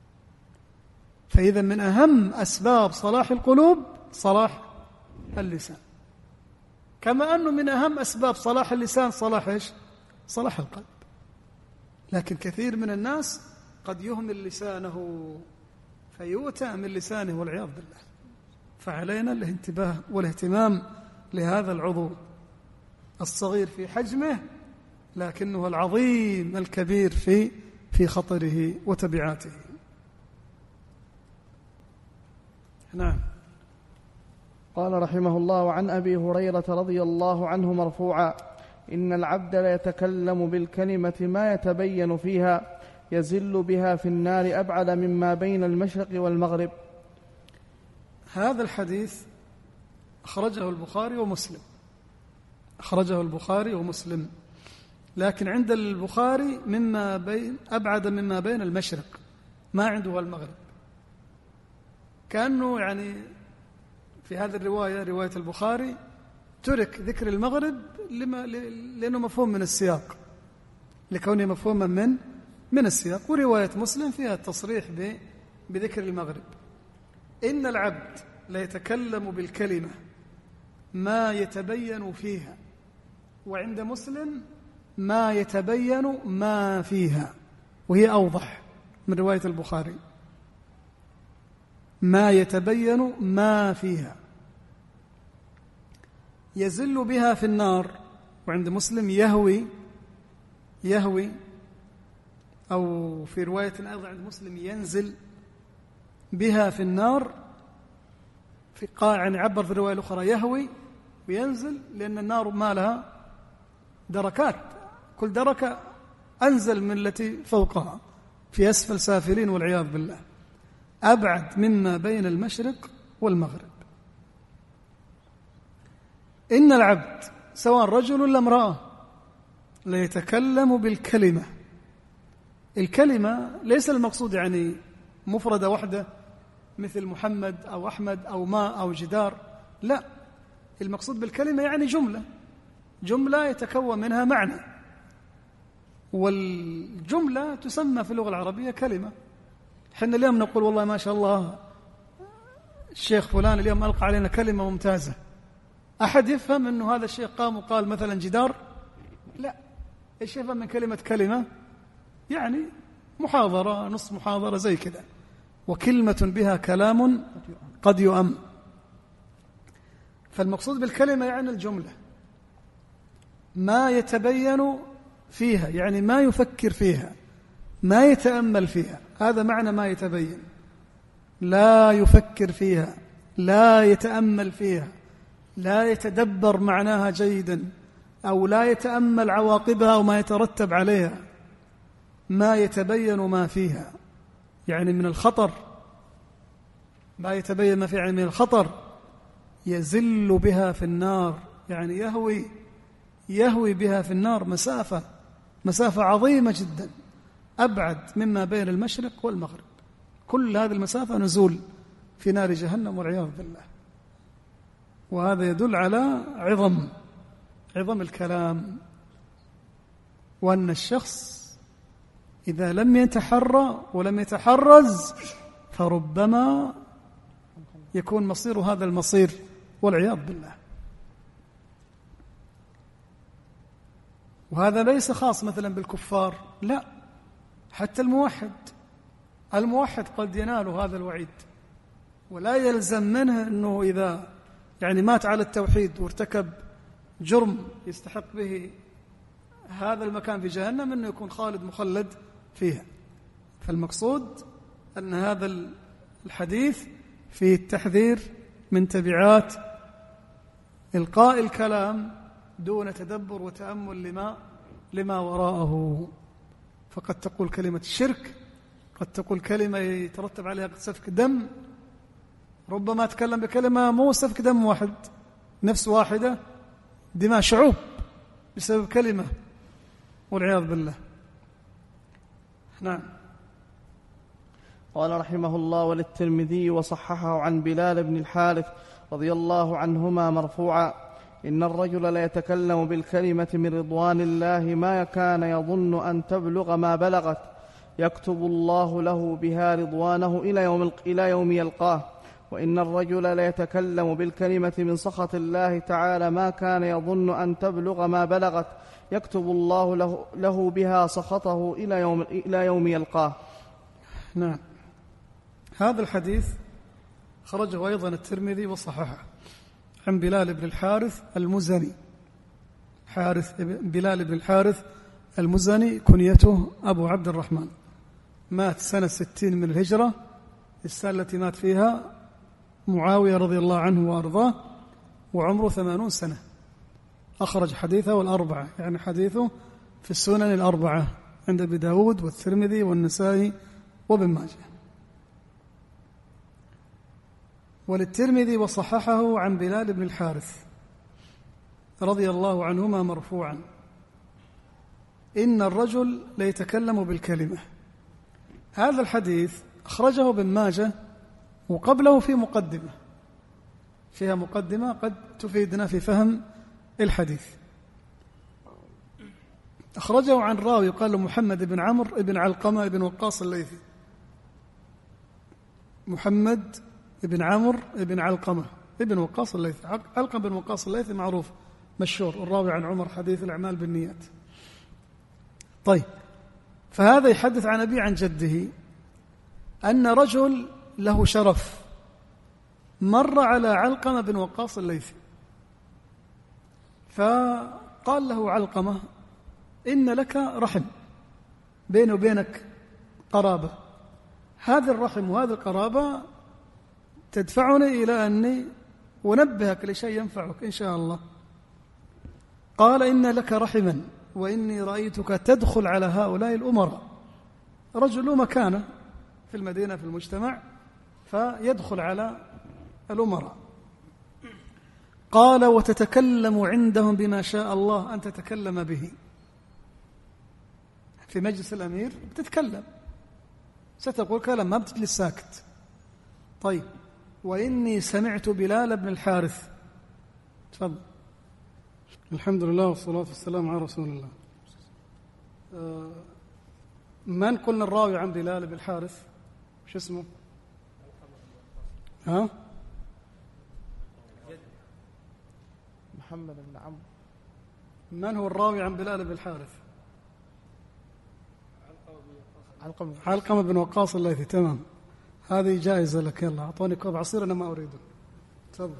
فإذا من أهم أسباب صلاح القلوب صلاح اللسان، كما أنه من أهم أسباب صلاح اللسان صلاح إيش؟ صلاح القلب. لكن كثير من الناس قد يهمل لسانه فيؤتى من لسانه والعياذ بالله. فعلينا الانتباه والاهتمام لهذا العضو الصغير في حجمه لكنه العظيم الكبير في في خطره وتبعاته. نعم. قال رحمه الله: عن أبي هريرة رضي الله عنه مرفوعا: إن العبد ليتكلم بالكلمة ما يتبين فيها يزل بها في النار أبعد مما بين المشرق والمغرب. هذا الحديث أخرجه البخاري ومسلم أخرجه البخاري ومسلم لكن عند البخاري مما بين أبعد مما بين المشرق، ما عنده المغرب. كأنه يعني في هذه الرواية رواية البخاري ترك ذكر المغرب لما لأنه مفهوم من السياق، لكونه مفهوما من من السياق. ورواية مسلم فيها التصريح بذكر المغرب. إن العبد لا يتكلم بالكلمة ما يتبين فيها، وعند مسلم ما يتبين ما فيها، وهي أوضح من رواية البخاري. ما يتبين ما فيها يزل بها في النار، وعند مسلم يهوي يهوي أو في رواية أيضا عند مسلم ينزل بها في النار. في قاع يعني عبر في الرواية الأخرى يهوي وينزل، لأن النار ما لها دركات، كل دركة أنزل من التي فوقها، في أسفل سافلين والعياذ بالله، أبعد مما بين المشرق والمغرب. إن العبد سواء رجل ولا امرأة لا يتكلم بالكلمة. الكلمة ليس المقصود يعني مفردة واحدة مثل محمد أو أحمد أو ماء أو جدار، لا، المقصود بالكلمة يعني جملة جملة يتكون منها معنى، والجملة تسمى في اللغة العربية كلمة. حنا اليوم نقول والله ما شاء الله الشيخ فلان اليوم ألقى علينا كلمة ممتازة. أحد يفهم أنه هذا الشيخ قام وقال مثلا جدار؟ لا. إيش يفهم من كلمة كلمة؟ يعني محاضرة، نص محاضرة زي كذا، وكلمة بها كلام قد يؤم. فالمقصود بالكلمة يعني الجملة، ما يتبين فيها يعني ما يفكر فيها، ما يتأمل فيها، هذا معنى ما يتبين. لا يفكر فيها، لا يتأمل فيها، لا يتدبر معناها جيدا، أو لا يتأمل عواقبها وما يترتب عليها. ما يتبين ما فيها يعني من الخطر، ما يتبين ما فيها يعني من الخطر. يزل بها في النار يعني يهوي يهوي بها في النار مسافة مسافة عظيمة جدا، أبعد مما بين المشرق والمغرب. كل هذه المسافة نزول في نار جهنم والعياذ بالله. وهذا يدل على عظم عظم الكلام، وأن الشخص إذا لم يتحرى ولم يتحرز فربما يكون مصير هذا المصير والعياذ بالله. وهذا ليس خاص مثلا بالكفار، لا، حتى الموحد الموحد قد ينال هذا الوعيد، ولا يلزم منه أنه إذا يعني مات على التوحيد وارتكب جرم يستحق به هذا المكان في جهنم أنه يكون خالد مخلد فيها. فالمقصود أن هذا الحديث فيه التحذير من تبعات إلقاء الكلام دون تدبر وتأمل لما لما وراءه. فقد تقول كلمة الشرك، قد تقول كلمة يترتب عليها سفك دم، ربما تكلم بكلمة مو سفك دم واحد، نفس واحدة، دماء شعوب بسبب كلمة والعياذ بالله. نعم. قال رحمه الله: وللترمذي وصححه عن بلال بن الحارث رضي الله عنهما مرفوعا: إن الرجل لا يتكلم بالكلمة من رضوان الله ما كان يظن أن تبلغ ما بلغت، يكتب الله له بها رضوانه إلى يوم, إلى يوم يلقاه، وإن الرجل ليتكلم بالكلمة من سخط الله تعالى ما كان يظن أن تبلغ ما بلغت يكتب الله له, له بها سخطه إلى يوم, إلى يوم يلقاه. نعم. هذا الحديث خرجه أيضا الترمذي وصححه عن بلال بن الحارث المزني. حارث بلال بن الحارث المزني كنيته أبو عبد الرحمن، مات سنة ستين من الهجرة، السنة التي مات فيها معاوية رضي الله عنه وأرضاه، وعمره ثمانون سنة. أخرج حديثه والأربعة، يعني حديثه في السنن الأربعة عند أبي داود والترمذي والنسائي وابن ماجه. وللترمذي وصححه عن بلال بن الحارث رضي الله عنهما مرفوعا: إن الرجل ليتكلم بالكلمة. هذا الحديث أخرجه ابن ماجه، وقبله في مقدمة فيها مقدمة قد تفيدنا في فهم الحديث. أخرجه عن راوي يقال محمد بن عمرو بن علقمة بن وقاص الليثي. محمد بن عمرو بن علقمة بن وقاص الليثي. علقمة بن وقاص الليثي معروف مشهور، الراوي عن عمر حديث الأعمال بالنيات. طيب، فهذا يحدث عن أبي عن جده أن رجل له شرف مر على علقمة بن وقاص الليثي، فقال له علقمة: إن لك رحم، بيني وبينك قرابة، هذا الرحم وهذه القرابة تدفعني إلى أني أنبهك لشيء ينفعك إن شاء الله. قال: إن لك رحما وإني رأيتك تدخل على هؤلاء الأمراء. رجل له مكانة في المدينة في المجتمع، فيدخل على الأمراء. قال: وتتكلم عندهم بما شاء الله أن تتكلم به. في مجلس الأمير بتتكلم، ستقول كلام، ما بتجلس ساكت. طيب، وإني سمعت بلال بن الحارث. تفضل. الحمد لله والصلاة والسلام على رسول الله. آه من قلنا الراوي عن بلال بن الحارث؟ شو اسمه؟ ها؟ محمد بن عمرو. من هو الراوي عن بلال بن الحارث؟ علقمة. علقمة بن وقاص الليثي. تمام، هذه جائزة لك. يلا أعطوني كوب عصير، أنا ما أريده. تفضل.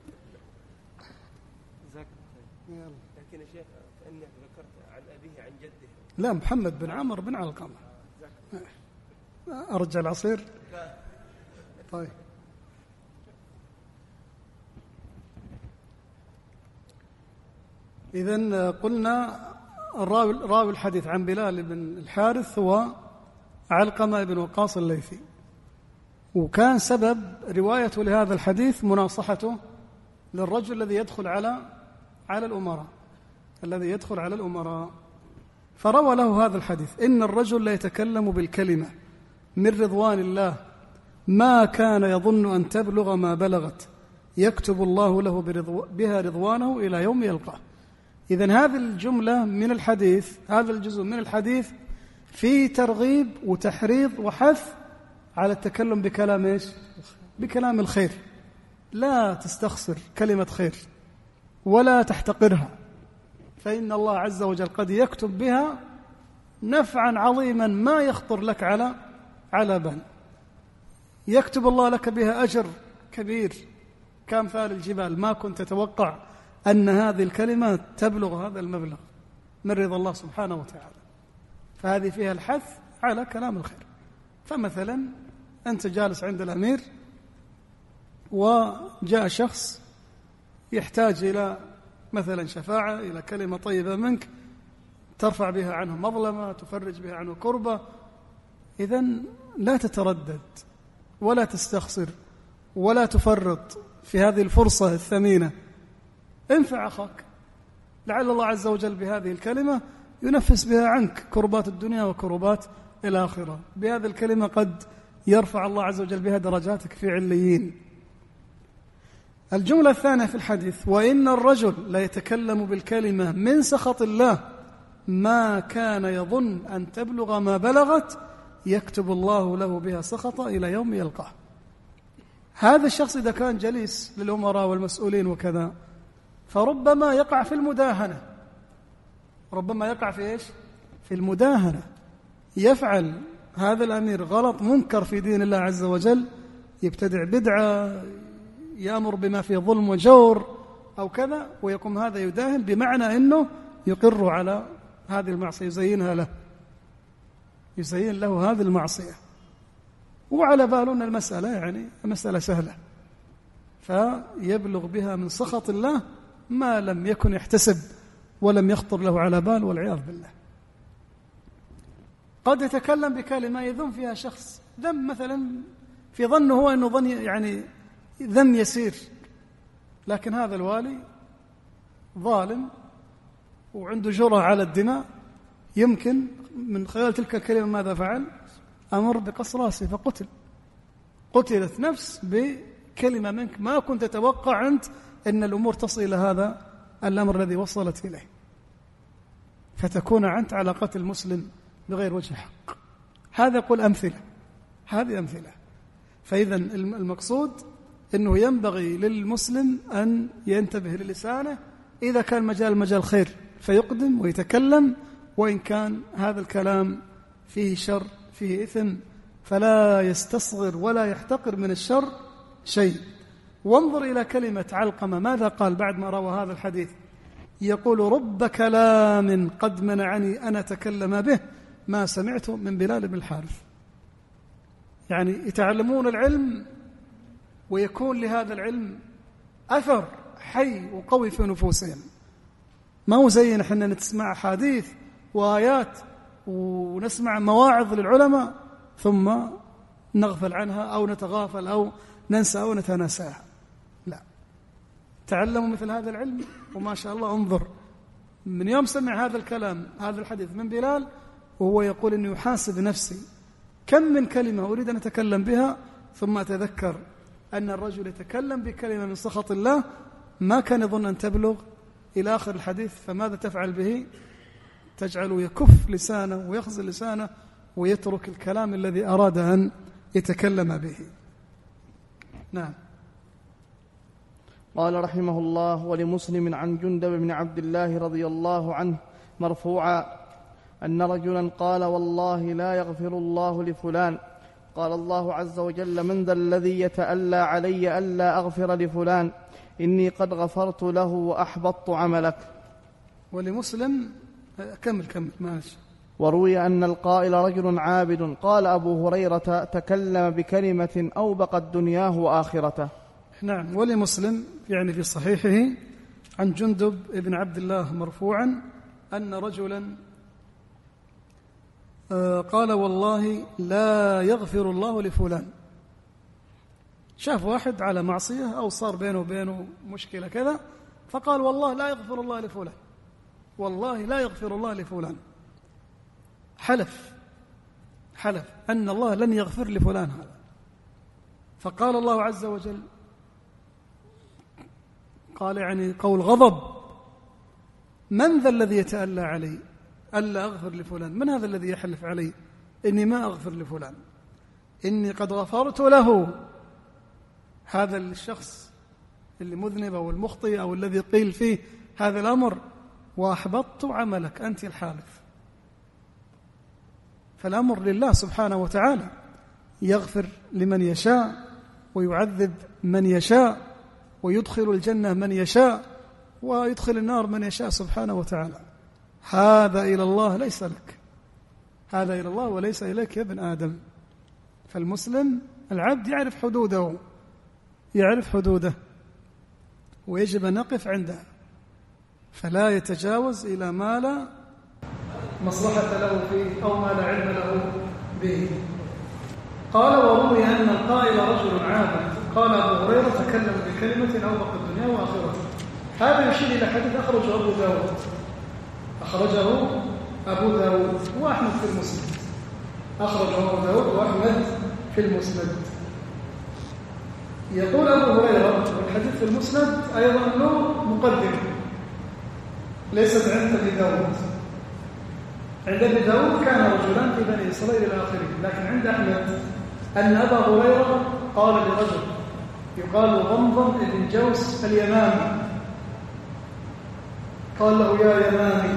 لكن يا شيخ كأنك ذكرت عن أبيه عن جده. لا، محمد بن عمرو بن علقمة. أرجع العصير. طيب، إذن قلنا الراوي راوي الحديث عن بلال بن الحارث هو علقمة بن وقاص الليثي، وكان سبب روايته لهذا الحديث مناصحته للرجل الذي يدخل على على الأمراء الذي يدخل على الأمراء فروى له هذا الحديث: إن الرجل لا يتكلم بالكلمة من رضوان الله ما كان يظن أن تبلغ ما بلغت يكتب الله له بها رضوانه إلى يوم يلقاه. إذن هذه الجملة من الحديث، هذا الجزء من الحديث في ترغيب وتحريض وحث على التكلم بكلام إيش؟ بكلام الخير. لا تستخسر كلمة خير ولا تحتقرها، فإن الله عز وجل قد يكتب بها نفعا عظيما ما يخطر لك على على بال. يكتب الله لك بها أجر كبير كأمثال الجبال، ما كنت تتوقع أن هذه الكلمة تبلغ هذا المبلغ من رضا الله سبحانه وتعالى. فهذه فيها الحث على كلام الخير. فمثلا أنت جالس عند الأمير وجاء شخص يحتاج إلى مثلا شفاعة، إلى كلمة طيبة منك ترفع بها عنه مظلمة، تفرج بها عنه كربة، إذن لا تتردد ولا تستخسر ولا تفرط في هذه الفرصة الثمينة. انفع أخاك، لعل الله عز وجل بهذه الكلمة ينفس بها عنك كربات الدنيا وكربات الآخرة. بهذه الكلمة قد يرفع الله عز وجل بها درجاتك في عليين. الجملة الثانية في الحديث: وإن الرجل لا يتكلم بالكلمة من سخط الله ما كان يظن أن تبلغ ما بلغت يكتب الله له بها سخطا إلى يوم يلقاه. هذا الشخص إذا كان جليس للأمراء والمسؤولين وكذا فربما يقع في المداهنة، ربما يقع في إيش؟ في المداهنة، يفعل هذا الأمير غلط منكر في دين الله عز وجل، يبتدع بدعة، يأمر بما فيه ظلم وجور أو كذا، ويقوم هذا يداهن بمعنى أنه يقر على هذه المعصية، يزينها له، يزين له هذه المعصية، وعلى بالنا المسألة يعني مسألة سهلة، فيبلغ بها من سخط الله ما لم يكن يحتسب ولم يخطر له على بال، والعياذ بالله. قد يتكلم بكلمة يذم فيها شخص، ذم مثلا في ظنه هو أنه ظن يعني ذم يسير، لكن هذا الوالي ظالم وعنده جرأة على الدماء، يمكن من خلال تلك الكلمة ماذا فعل؟ أمر بقص رأسه فقتل، قتلت نفس بكلمة منك ما كنت تتوقع أنت أن الأمور تصل إلى هذا الأمر الذي وصلت إليه، فتكون أنت على قتل مسلم بغير وجه حق. هذا يقول أمثلة، هذه أمثلة. فإذا المقصود أنه ينبغي للمسلم أن ينتبه للسانه، إذا كان مجال مجال خير فيقدم ويتكلم، وإن كان هذا الكلام فيه شر فيه إثم فلا يستصغر ولا يحتقر من الشر شيء. وانظر إلى كلمة علقمة ماذا قال بعد ما روى هذا الحديث، يقول رب كلام قد منعني أن أتكلم به ما سمعته من بلال بن الحارث. يعني يتعلمون العلم ويكون لهذا العلم أثر حي وقوي في نفوسهم، ما هو زي نحن نسمع حديث وآيات ونسمع مواعظ للعلماء ثم نغفل عنها أو نتغافل أو ننسى أو نتناساها، لا، تعلموا مثل هذا العلم. وما شاء الله انظر من يوم سمع هذا الكلام هذا الحديث من بلال وهو يقول إنه يحاسب نفسي كم من كلمة أريد أن أتكلم بها، ثم أتذكر أن الرجل يتكلم بكلمة من سخط الله ما كان يظن أن تبلغ إلى آخر الحديث، فماذا تفعل به؟ تجعله يكف لسانه ويخزل لسانه ويترك الكلام الذي أراد أن يتكلم به. نعم. قال رحمه الله: ولمسلم عن جندب بن عبد الله رضي الله عنه مرفوعا أن رجلا قال: والله لا يغفر الله لفلان. قال الله عز وجل: من ذا الذي يتألى علي ألا أغفر لفلان؟ إني قد غفرت له وأحبطت عملك. ولمسلم كمل كمل ماشي. وروي أن القائل رجل عابد. قال أبو هريرة: تكلم بكلمة أوبقت دنياه وآخرته. نعم. ولمسلم يعني في صحيحه عن جندب بن عبد الله مرفوعا أن رجلا قال: والله لا يغفر الله لفلان. شاف واحد على معصية أو صار بينه وبينه مشكلة كذا، فقال: والله لا يغفر الله لفلان، والله لا يغفر الله لفلان. حلف حلف أن الله لن يغفر لفلان هذا. فقال الله عز وجل، قال يعني قول غضب: من ذا الذي يتألى علي ألا أغفر لفلان؟ من هذا الذي يحلف علي إني ما أغفر لفلان؟ إني قد غفرت له. هذا الشخص اللي مذنب أو المخطئ أو الذي قيل فيه هذا الأمر، وأحبطت عملك، أنت الحالف. فالأمر لله سبحانه وتعالى، يغفر لمن يشاء ويعذب من يشاء ويدخل الجنة من يشاء ويدخل النار من يشاء سبحانه وتعالى. هذا إلى الله ليس لك، هذا إلى الله وليس إليك يا ابن آدم. فالمسلم العبد يعرف حدوده، يعرف حدوده ويجب أن نقف عندها، فلا يتجاوز إلى ما لا مصلحة له فيه أو ما لا علم له به. قال: وروي أن القائل رجل عابد. قال أبو هريرة: تكلم بكلمة أوبقت الدنيا وآخرته. هذا يشير إلى حديث أخرجه أبو داود أخرجه أبو داود وأحمد في المسند. أخرجه أبو داود وأحمد في المسند. يقول أبو هريرة والحديث في المسند أيضا له مقدمة ليست عند أبي داود. عند أبي داود كان رجلان في بني إسرائيل إلى آخره، لكن عند أحمد أن أبا هريرة قال لرجل يقال ضمضم بن جوس اليمامي. قال له: يا يمامي،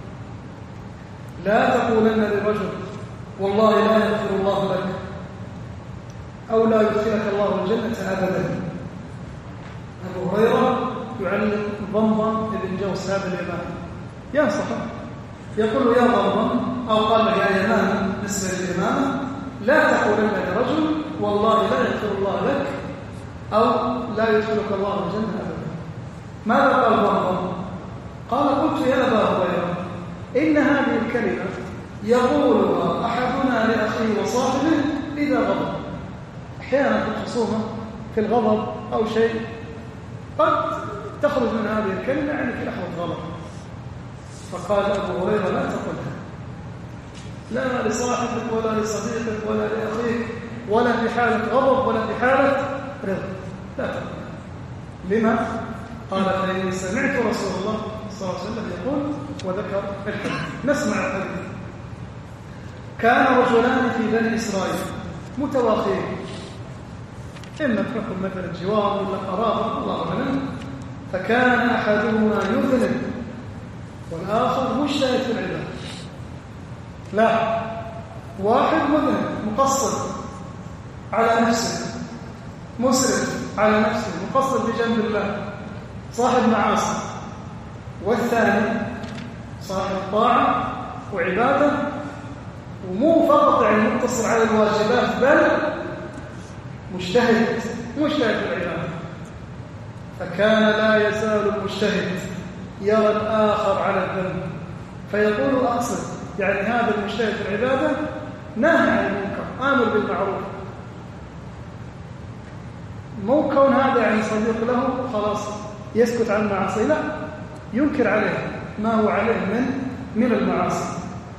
لا تقولن للرجل والله لا يغفر الله لك أو لا يدخلك الله الجنة أبدا. أبو هريرة يعلم ضمضم بن جوس هذا اليمامي، ينصحه، يقول له: يا ضمضم، أو قال له: يا يمامي بالنسبة للإمامة، لا تقولن لرجل والله لا يغفر الله لك أو لا يدخلك الله الجنة أبدا. ماذا قال ضمضم؟ قال: قلت يا أبا هريرة، إن هذه الكلمة يقولها أحدنا لأخيه وصاحبه إذا غضب. أحيانا في الخصومة، في الغضب أو شيء، قد تخرج من هذه الكلمة يعني في لحظة غضب. فقال أبو هريرة: لا تقلها، لا لصاحبك ولا لصديقك ولا لأخيك، ولا في حالة غضب ولا في حالة رضا، لا تقلها. لما؟ قال: فإني سمعت رسول الله صلى الله عليه وسلم يقول، وذكر الحديث. نسمع الحديث. كان رجلان في بني إسرائيل متواخيين، إما بحكم مثلا جوار ولا قرابة، الله أعلم، فكان أحدهما يذنب والآخر مجتهد في العبادة. لا، واحد مذنب مقصر على نفسه، مسرف على نفسه، مقصر بجنب الله، صاحب معاصي. والثاني صاحب طاعة وعبادة، ومو فقط يعني مقتصر على الواجبات، بل مجتهد مجتهد في العبادة. فكان لا يزال المجتهد يرى الآخر على الذنب فيقول: أقصد، يعني هذا المجتهد في العبادة ناهي عن المنكر، آمر بالمعروف. مو كون هذا يعني صديق له خلاص يسكت عن المعاصي، لا، ينكر عليه ما هو عليه من من المعاصي.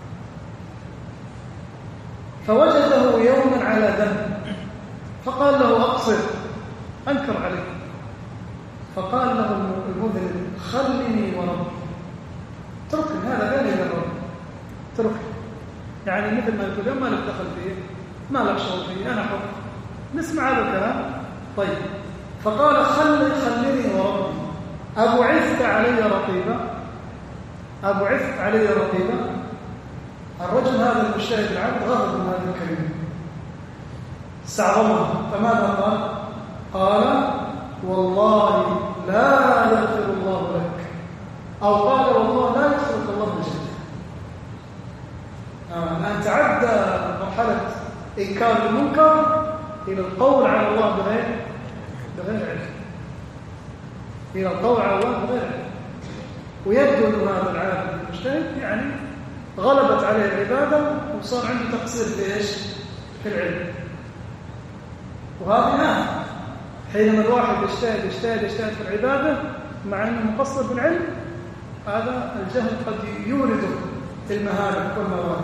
فوجده يوما على ذنب فقال له: أقصر، أنكر عليه. فقال له المذنب: خلني وربي، اتركني، هذا بيني وبين ربي، اتركني. يعني مثل ما يقول: ما لك دخل فيه، ما لك شغل فيه، أنا حر. نسمع هذا الكلام. طيب، فقال: خلني خلني وربي، أبعثت علي رقيبا، أبعثت علي رقيبا. الرجل هذا المجتهد العبد غضب من هذه الكلمة، استعظمها. فماذا قال؟ قال: والله لا يغفر الله لك، أو قال: والله لا يغفرك الله الجنة. الآن تعدى مرحلة إنكار المنكر إلى القول على الله بغير بغير علم، إلى القول على الله بغير علم. ويبدو أن هذا العالم المجتهد يعني غلبت عليه العبادة وصار عنده تقصير في إيش؟ في العلم. وهذه نعم، حينما الواحد يجتهد يجتهد يجتهد في العبادة مع أنه مقصر في العلم، هذا الجهل قد يورده في المهارب والمواد.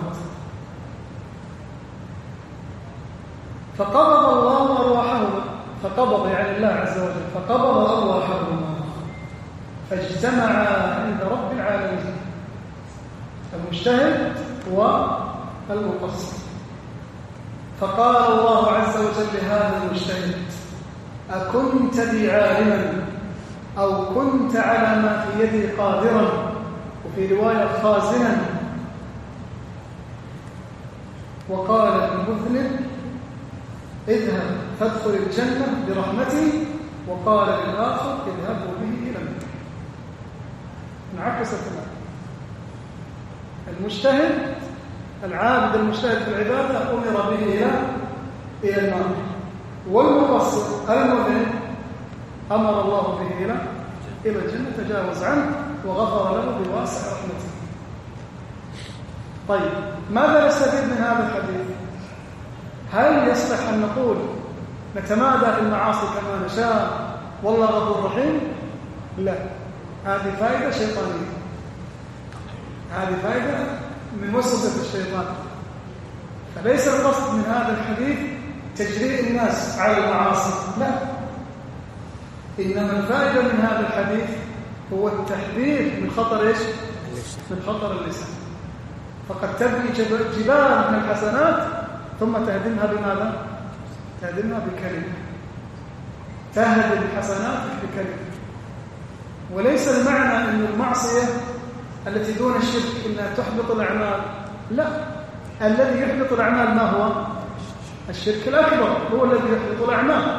فقبض الله أرواحهما، فقبض يعني الله عز وجل، فقبض أرواحهما فاجتمعا عند رب العالمين، المجتهد والمقصر. فقال الله عز وجل لهذا المجتهد: أكنت بي عالما أو كنت على ما في يدي قادرا، وفي رواية خازنا. وقال المذنب: اذهب فادخل الجنة برحمتي، وقال للآخر: اذهبوا به إلى النار. انعكست الآن. المجتهد العابد المجتهد في العبادة أمر به إلى إلى النار، والمقصر المذنب أمر الله به إلى إلى الجنة، تجاوز عنه وغفر له بواسع رحمته. طيب، ماذا نستفيد من هذا الحديث؟ هل يصلح أن نقول نتمادى في المعاصي كما نشاء والله غفور رحيم؟ لا، هذه فائدة شيطانية، هذه فائدة من وسوسة الشيطان. فليس القصد من هذا الحديث تجريء الناس على المعاصي، لا، إنما الفائدة من هذا الحديث هو التحذير من خطر إيش؟ من خطر اللسان. فقد تبني جبال من الحسنات ثم تهدمها بماذا؟ تهدمها بكلمة، تهدم حسناتك بكلمة. وليس المعنى أن المعصية التي دون الشرك إنها تحبط الأعمال، لا، الذي يحبط الأعمال ما هو؟ الشرك الأكبر هو الذي يحبط الأعمال.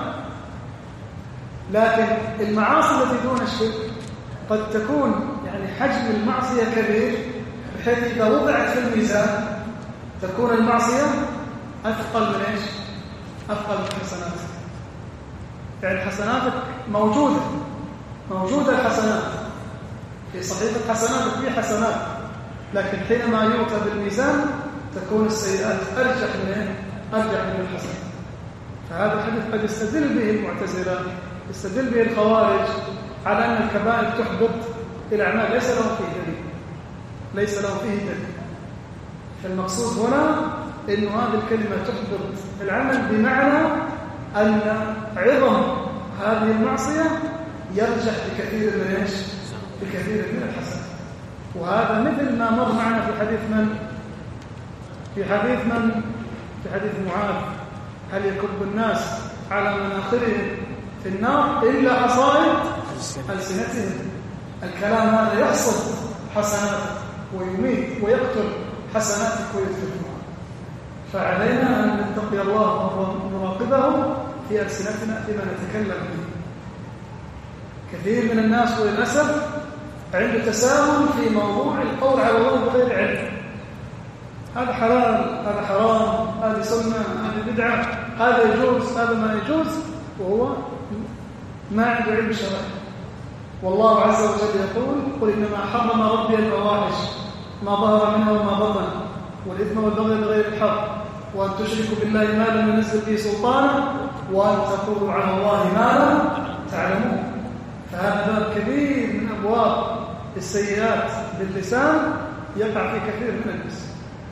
لكن المعاصي التي دون الشرك قد تكون يعني حجم المعصية كبير بحيث إذا وضعت في الميزان تكون المعصية أثقل من إيش؟ أثقل من حسناتك. يعني حسناتك موجودة موجودة الحسنات في صحيح الحسنات في حسنات، لكن حينما يؤتى بالميزان تكون السيئات أرجح من أرجح من الحسنات. فهذا الحديث قد يستدل به المعتزلة، يستدل به الخوارج على أن الكبائر تحبط الأعمال، ليس له فيه دليل ليس له فيه دليل. فالمقصود هنا إنه هذه الكلمة تحبط العمل بمعنى أن عظم هذه المعصية يرجح بكثير من ايش؟ بكثير من الحسن. وهذا مثل ما مر معنا في حديث من؟ في حديث من؟ في حديث معاذ: هل يكب الناس على مناخرهم في النار إلا حصائد ألسنتهم. الكلام هذا يحصد حسناتك ويميت ويقتل حسناتك ويدخلها. فعلينا أن نتقي الله ونراقبه في ألسنتنا فيما نتكلم به. كثير من الناس وللأسف عنده تساهل في موضوع القول على الله بغير علم. هذا حلال، هذا حرام، هذه سنة، هذه بدعة، هذا يجوز، هذا ما يجوز، وهو ما عنده علم شرعي. والله عز وجل يقول: قل إنما حرم ربي الفواحش ما ظهر منها وما بطن والإثم والبغي بغير الحق وأن تشركوا بالله ما لم ينزل به سلطانا وأن تقولوا على الله ما لا تعلمون. فهذا باب كبير من أبواب السيئات باللسان يقع في كثير من الناس.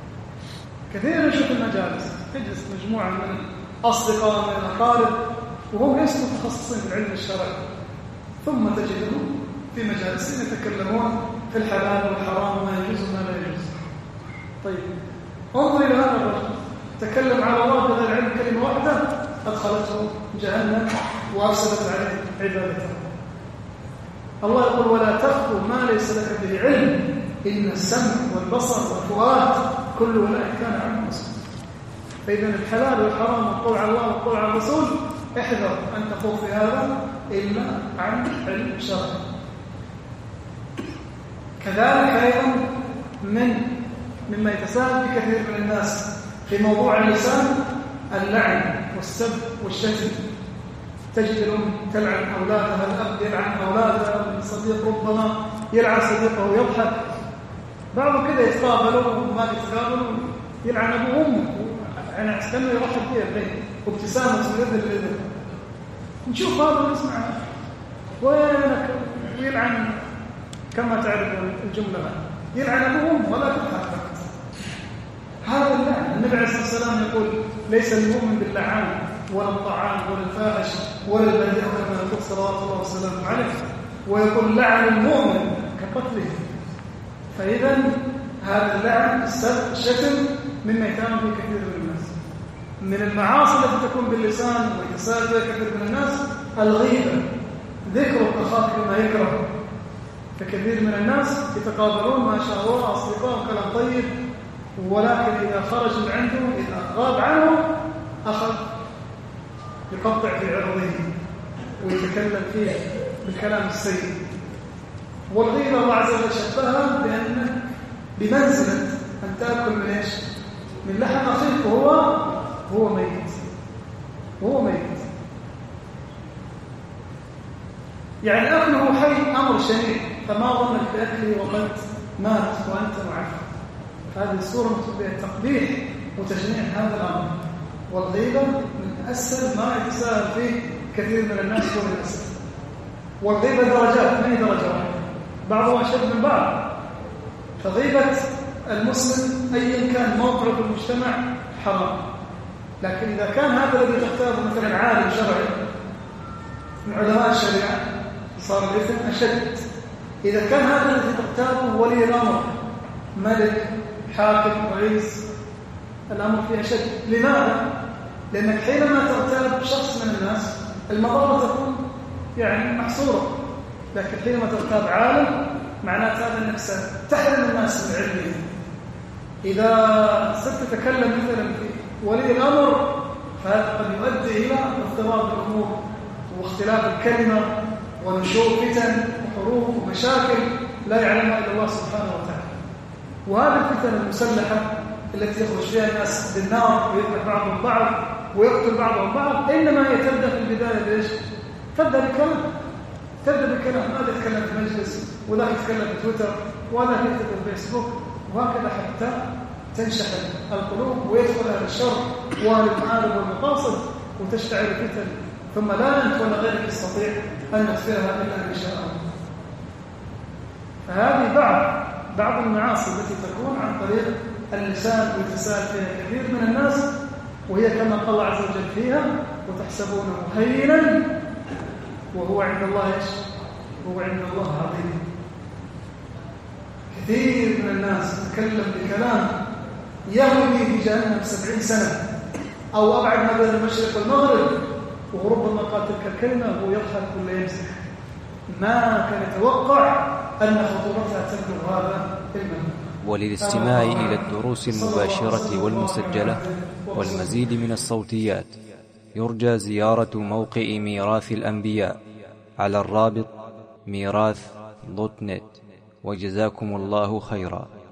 كثير نشوف المجالس تجلس مجموعة من الأصدقاء من الأقارب وهم ليسوا متخصصين في العلم الشرعي، ثم تجدهم في مجالس يتكلمون في الحلال والحرام وما يجوز وما لا يجوز. طيب انظر إلى هذا الرجل تكلم على الله بغير علم كلمة واحدة أدخلته جهنم وأفسدت عليه عبادته. الله يقول: ولا تخف ما ليس لك به علم إن السمع والبصر والفؤاد كل أولئك كان عنه مسؤولا. فإذا الحلال والحرام والقول على الله والقول على الرسول احذر أن تخوض في هذا إلا عن علم شرعي. كذلك أيضا من مما يتساهل في كثير من الناس في موضوع اللسان اللعن والسب والشتم. تجد الأم تلعن أولادها، الأب يلعن أولاده، الصديق ربما يلعن صديقه ويضحك. بعضهم كده يتقابلوا وما يتقابلوا يلعن أبوه وأمه، يعني استنوا يرحب فيها البيت وابتسامة من يد اليد. نشوف هذا ونسمع وينك ويلعن كما تعرف الجملة، يلعن أبوه وأمه ولا تضحك. هذا اللعن. النبي عليه الصلاة والسلام يقول: ليس المؤمن باللعان ولا الطعان ولا الفاحش ولا البذيء كما يقول صلوات الله وسلامه عليه، ويقول: لعن المؤمن كقتله. فإذا هذا اللعن السب الشتم مما يتعامل به كثير من الناس. من المعاصي التي تكون باللسان ويتساهل بها كثير من الناس الغيبة، ذكر أخاك بما يكره. فكثير من الناس يتقابلون ما شاء الله أصدقاء كلام طيب، ولكن إذا خرج من عنده إذا غاب عنه أخذ يقطع في عرضه ويتكلم فيه بالكلام السيء. والغيبة الله عز وجل شبهها بأن بمنزلة أن تأكل من إيش؟ من لحم أخيك وهو هو ميت وهو ميت. يعني أكله حي أمر شنيع، فما ظنك بأكله وقد مات وأنت معفى. هذه الصورة مكتوب بها تقبيح وتشنيع هذا الأمر. والغيبة من أسهل ما يتساهل فيه كثير من الناس وللأسف. والغيبة درجات، ما هي درجة واحدة، بعضها أشد من بعض. فغيبة المسلم أيا كان موقعه في المجتمع حرام، لكن إذا كان هذا الذي تختاره مثلا عالم شرعي من علماء الشريعة صار الإثم أشد. إذا كان هذا الذي تختاره ولي الأمر ملك حاكم رئيس الأمر فيه أشد. لماذا؟ لأنك حينما تغتاب شخص من الناس المضرة تكون يعني محصورة، لكن حينما تغتاب عالم معناته هذا أنك ستحرم الناس من علمه. إذا صرت تتكلم مثلا في ولي الأمر فهذا قد يؤدي إلى اضطراب الأمور واختلاف الكلمة ونشوء فتن وحروب ومشاكل لا يعلمها إلا الله سبحانه وتعالى. وهذه الفتن المسلحة التي يخرج فيها الناس بالنار ويذبح بعضهم بعض ويقتل بعضهم بعض، إنما هي تبدأ في البداية بإيش؟ تبدأ بكلام، تبدأ بكلام، هذا يتكلم في مجلس وذاك يتكلم في تويتر وهذا يكتب في فيسبوك، وهكذا حتى تنشحن القلوب ويدخل أهل الشر وأهل المعارف والمقاصد وتشتعل فتن، ثم لا أنت ولا غيرك يستطيع أن يطفئها إلا إن شاء الله. فهذه بعض بعض المعاصي التي تكون عن طريق اللسان ويتساءل فيها كثير من الناس، وهي كما قال الله عز وجل فيها وتحسبونه هينا وهو عند الله ايش؟ وهو عند الله عظيم. كثير من الناس تتكلم بكلام يهوي في جهنم سبعين سنة أو أبعد ما بين المشرق والمغرب، وربما قال تلك الكلمة وهو يضحك ولا يمزح، ما كان يتوقع أن خطورتها تبلغ هذا المنى. وللاستماع إلى الدروس المباشرة والمسجلة والمزيد من الصوتيات يرجى زيارة موقع ميراث الأنبياء على الرابط ميراث دوت نت. وجزاكم الله خيرا.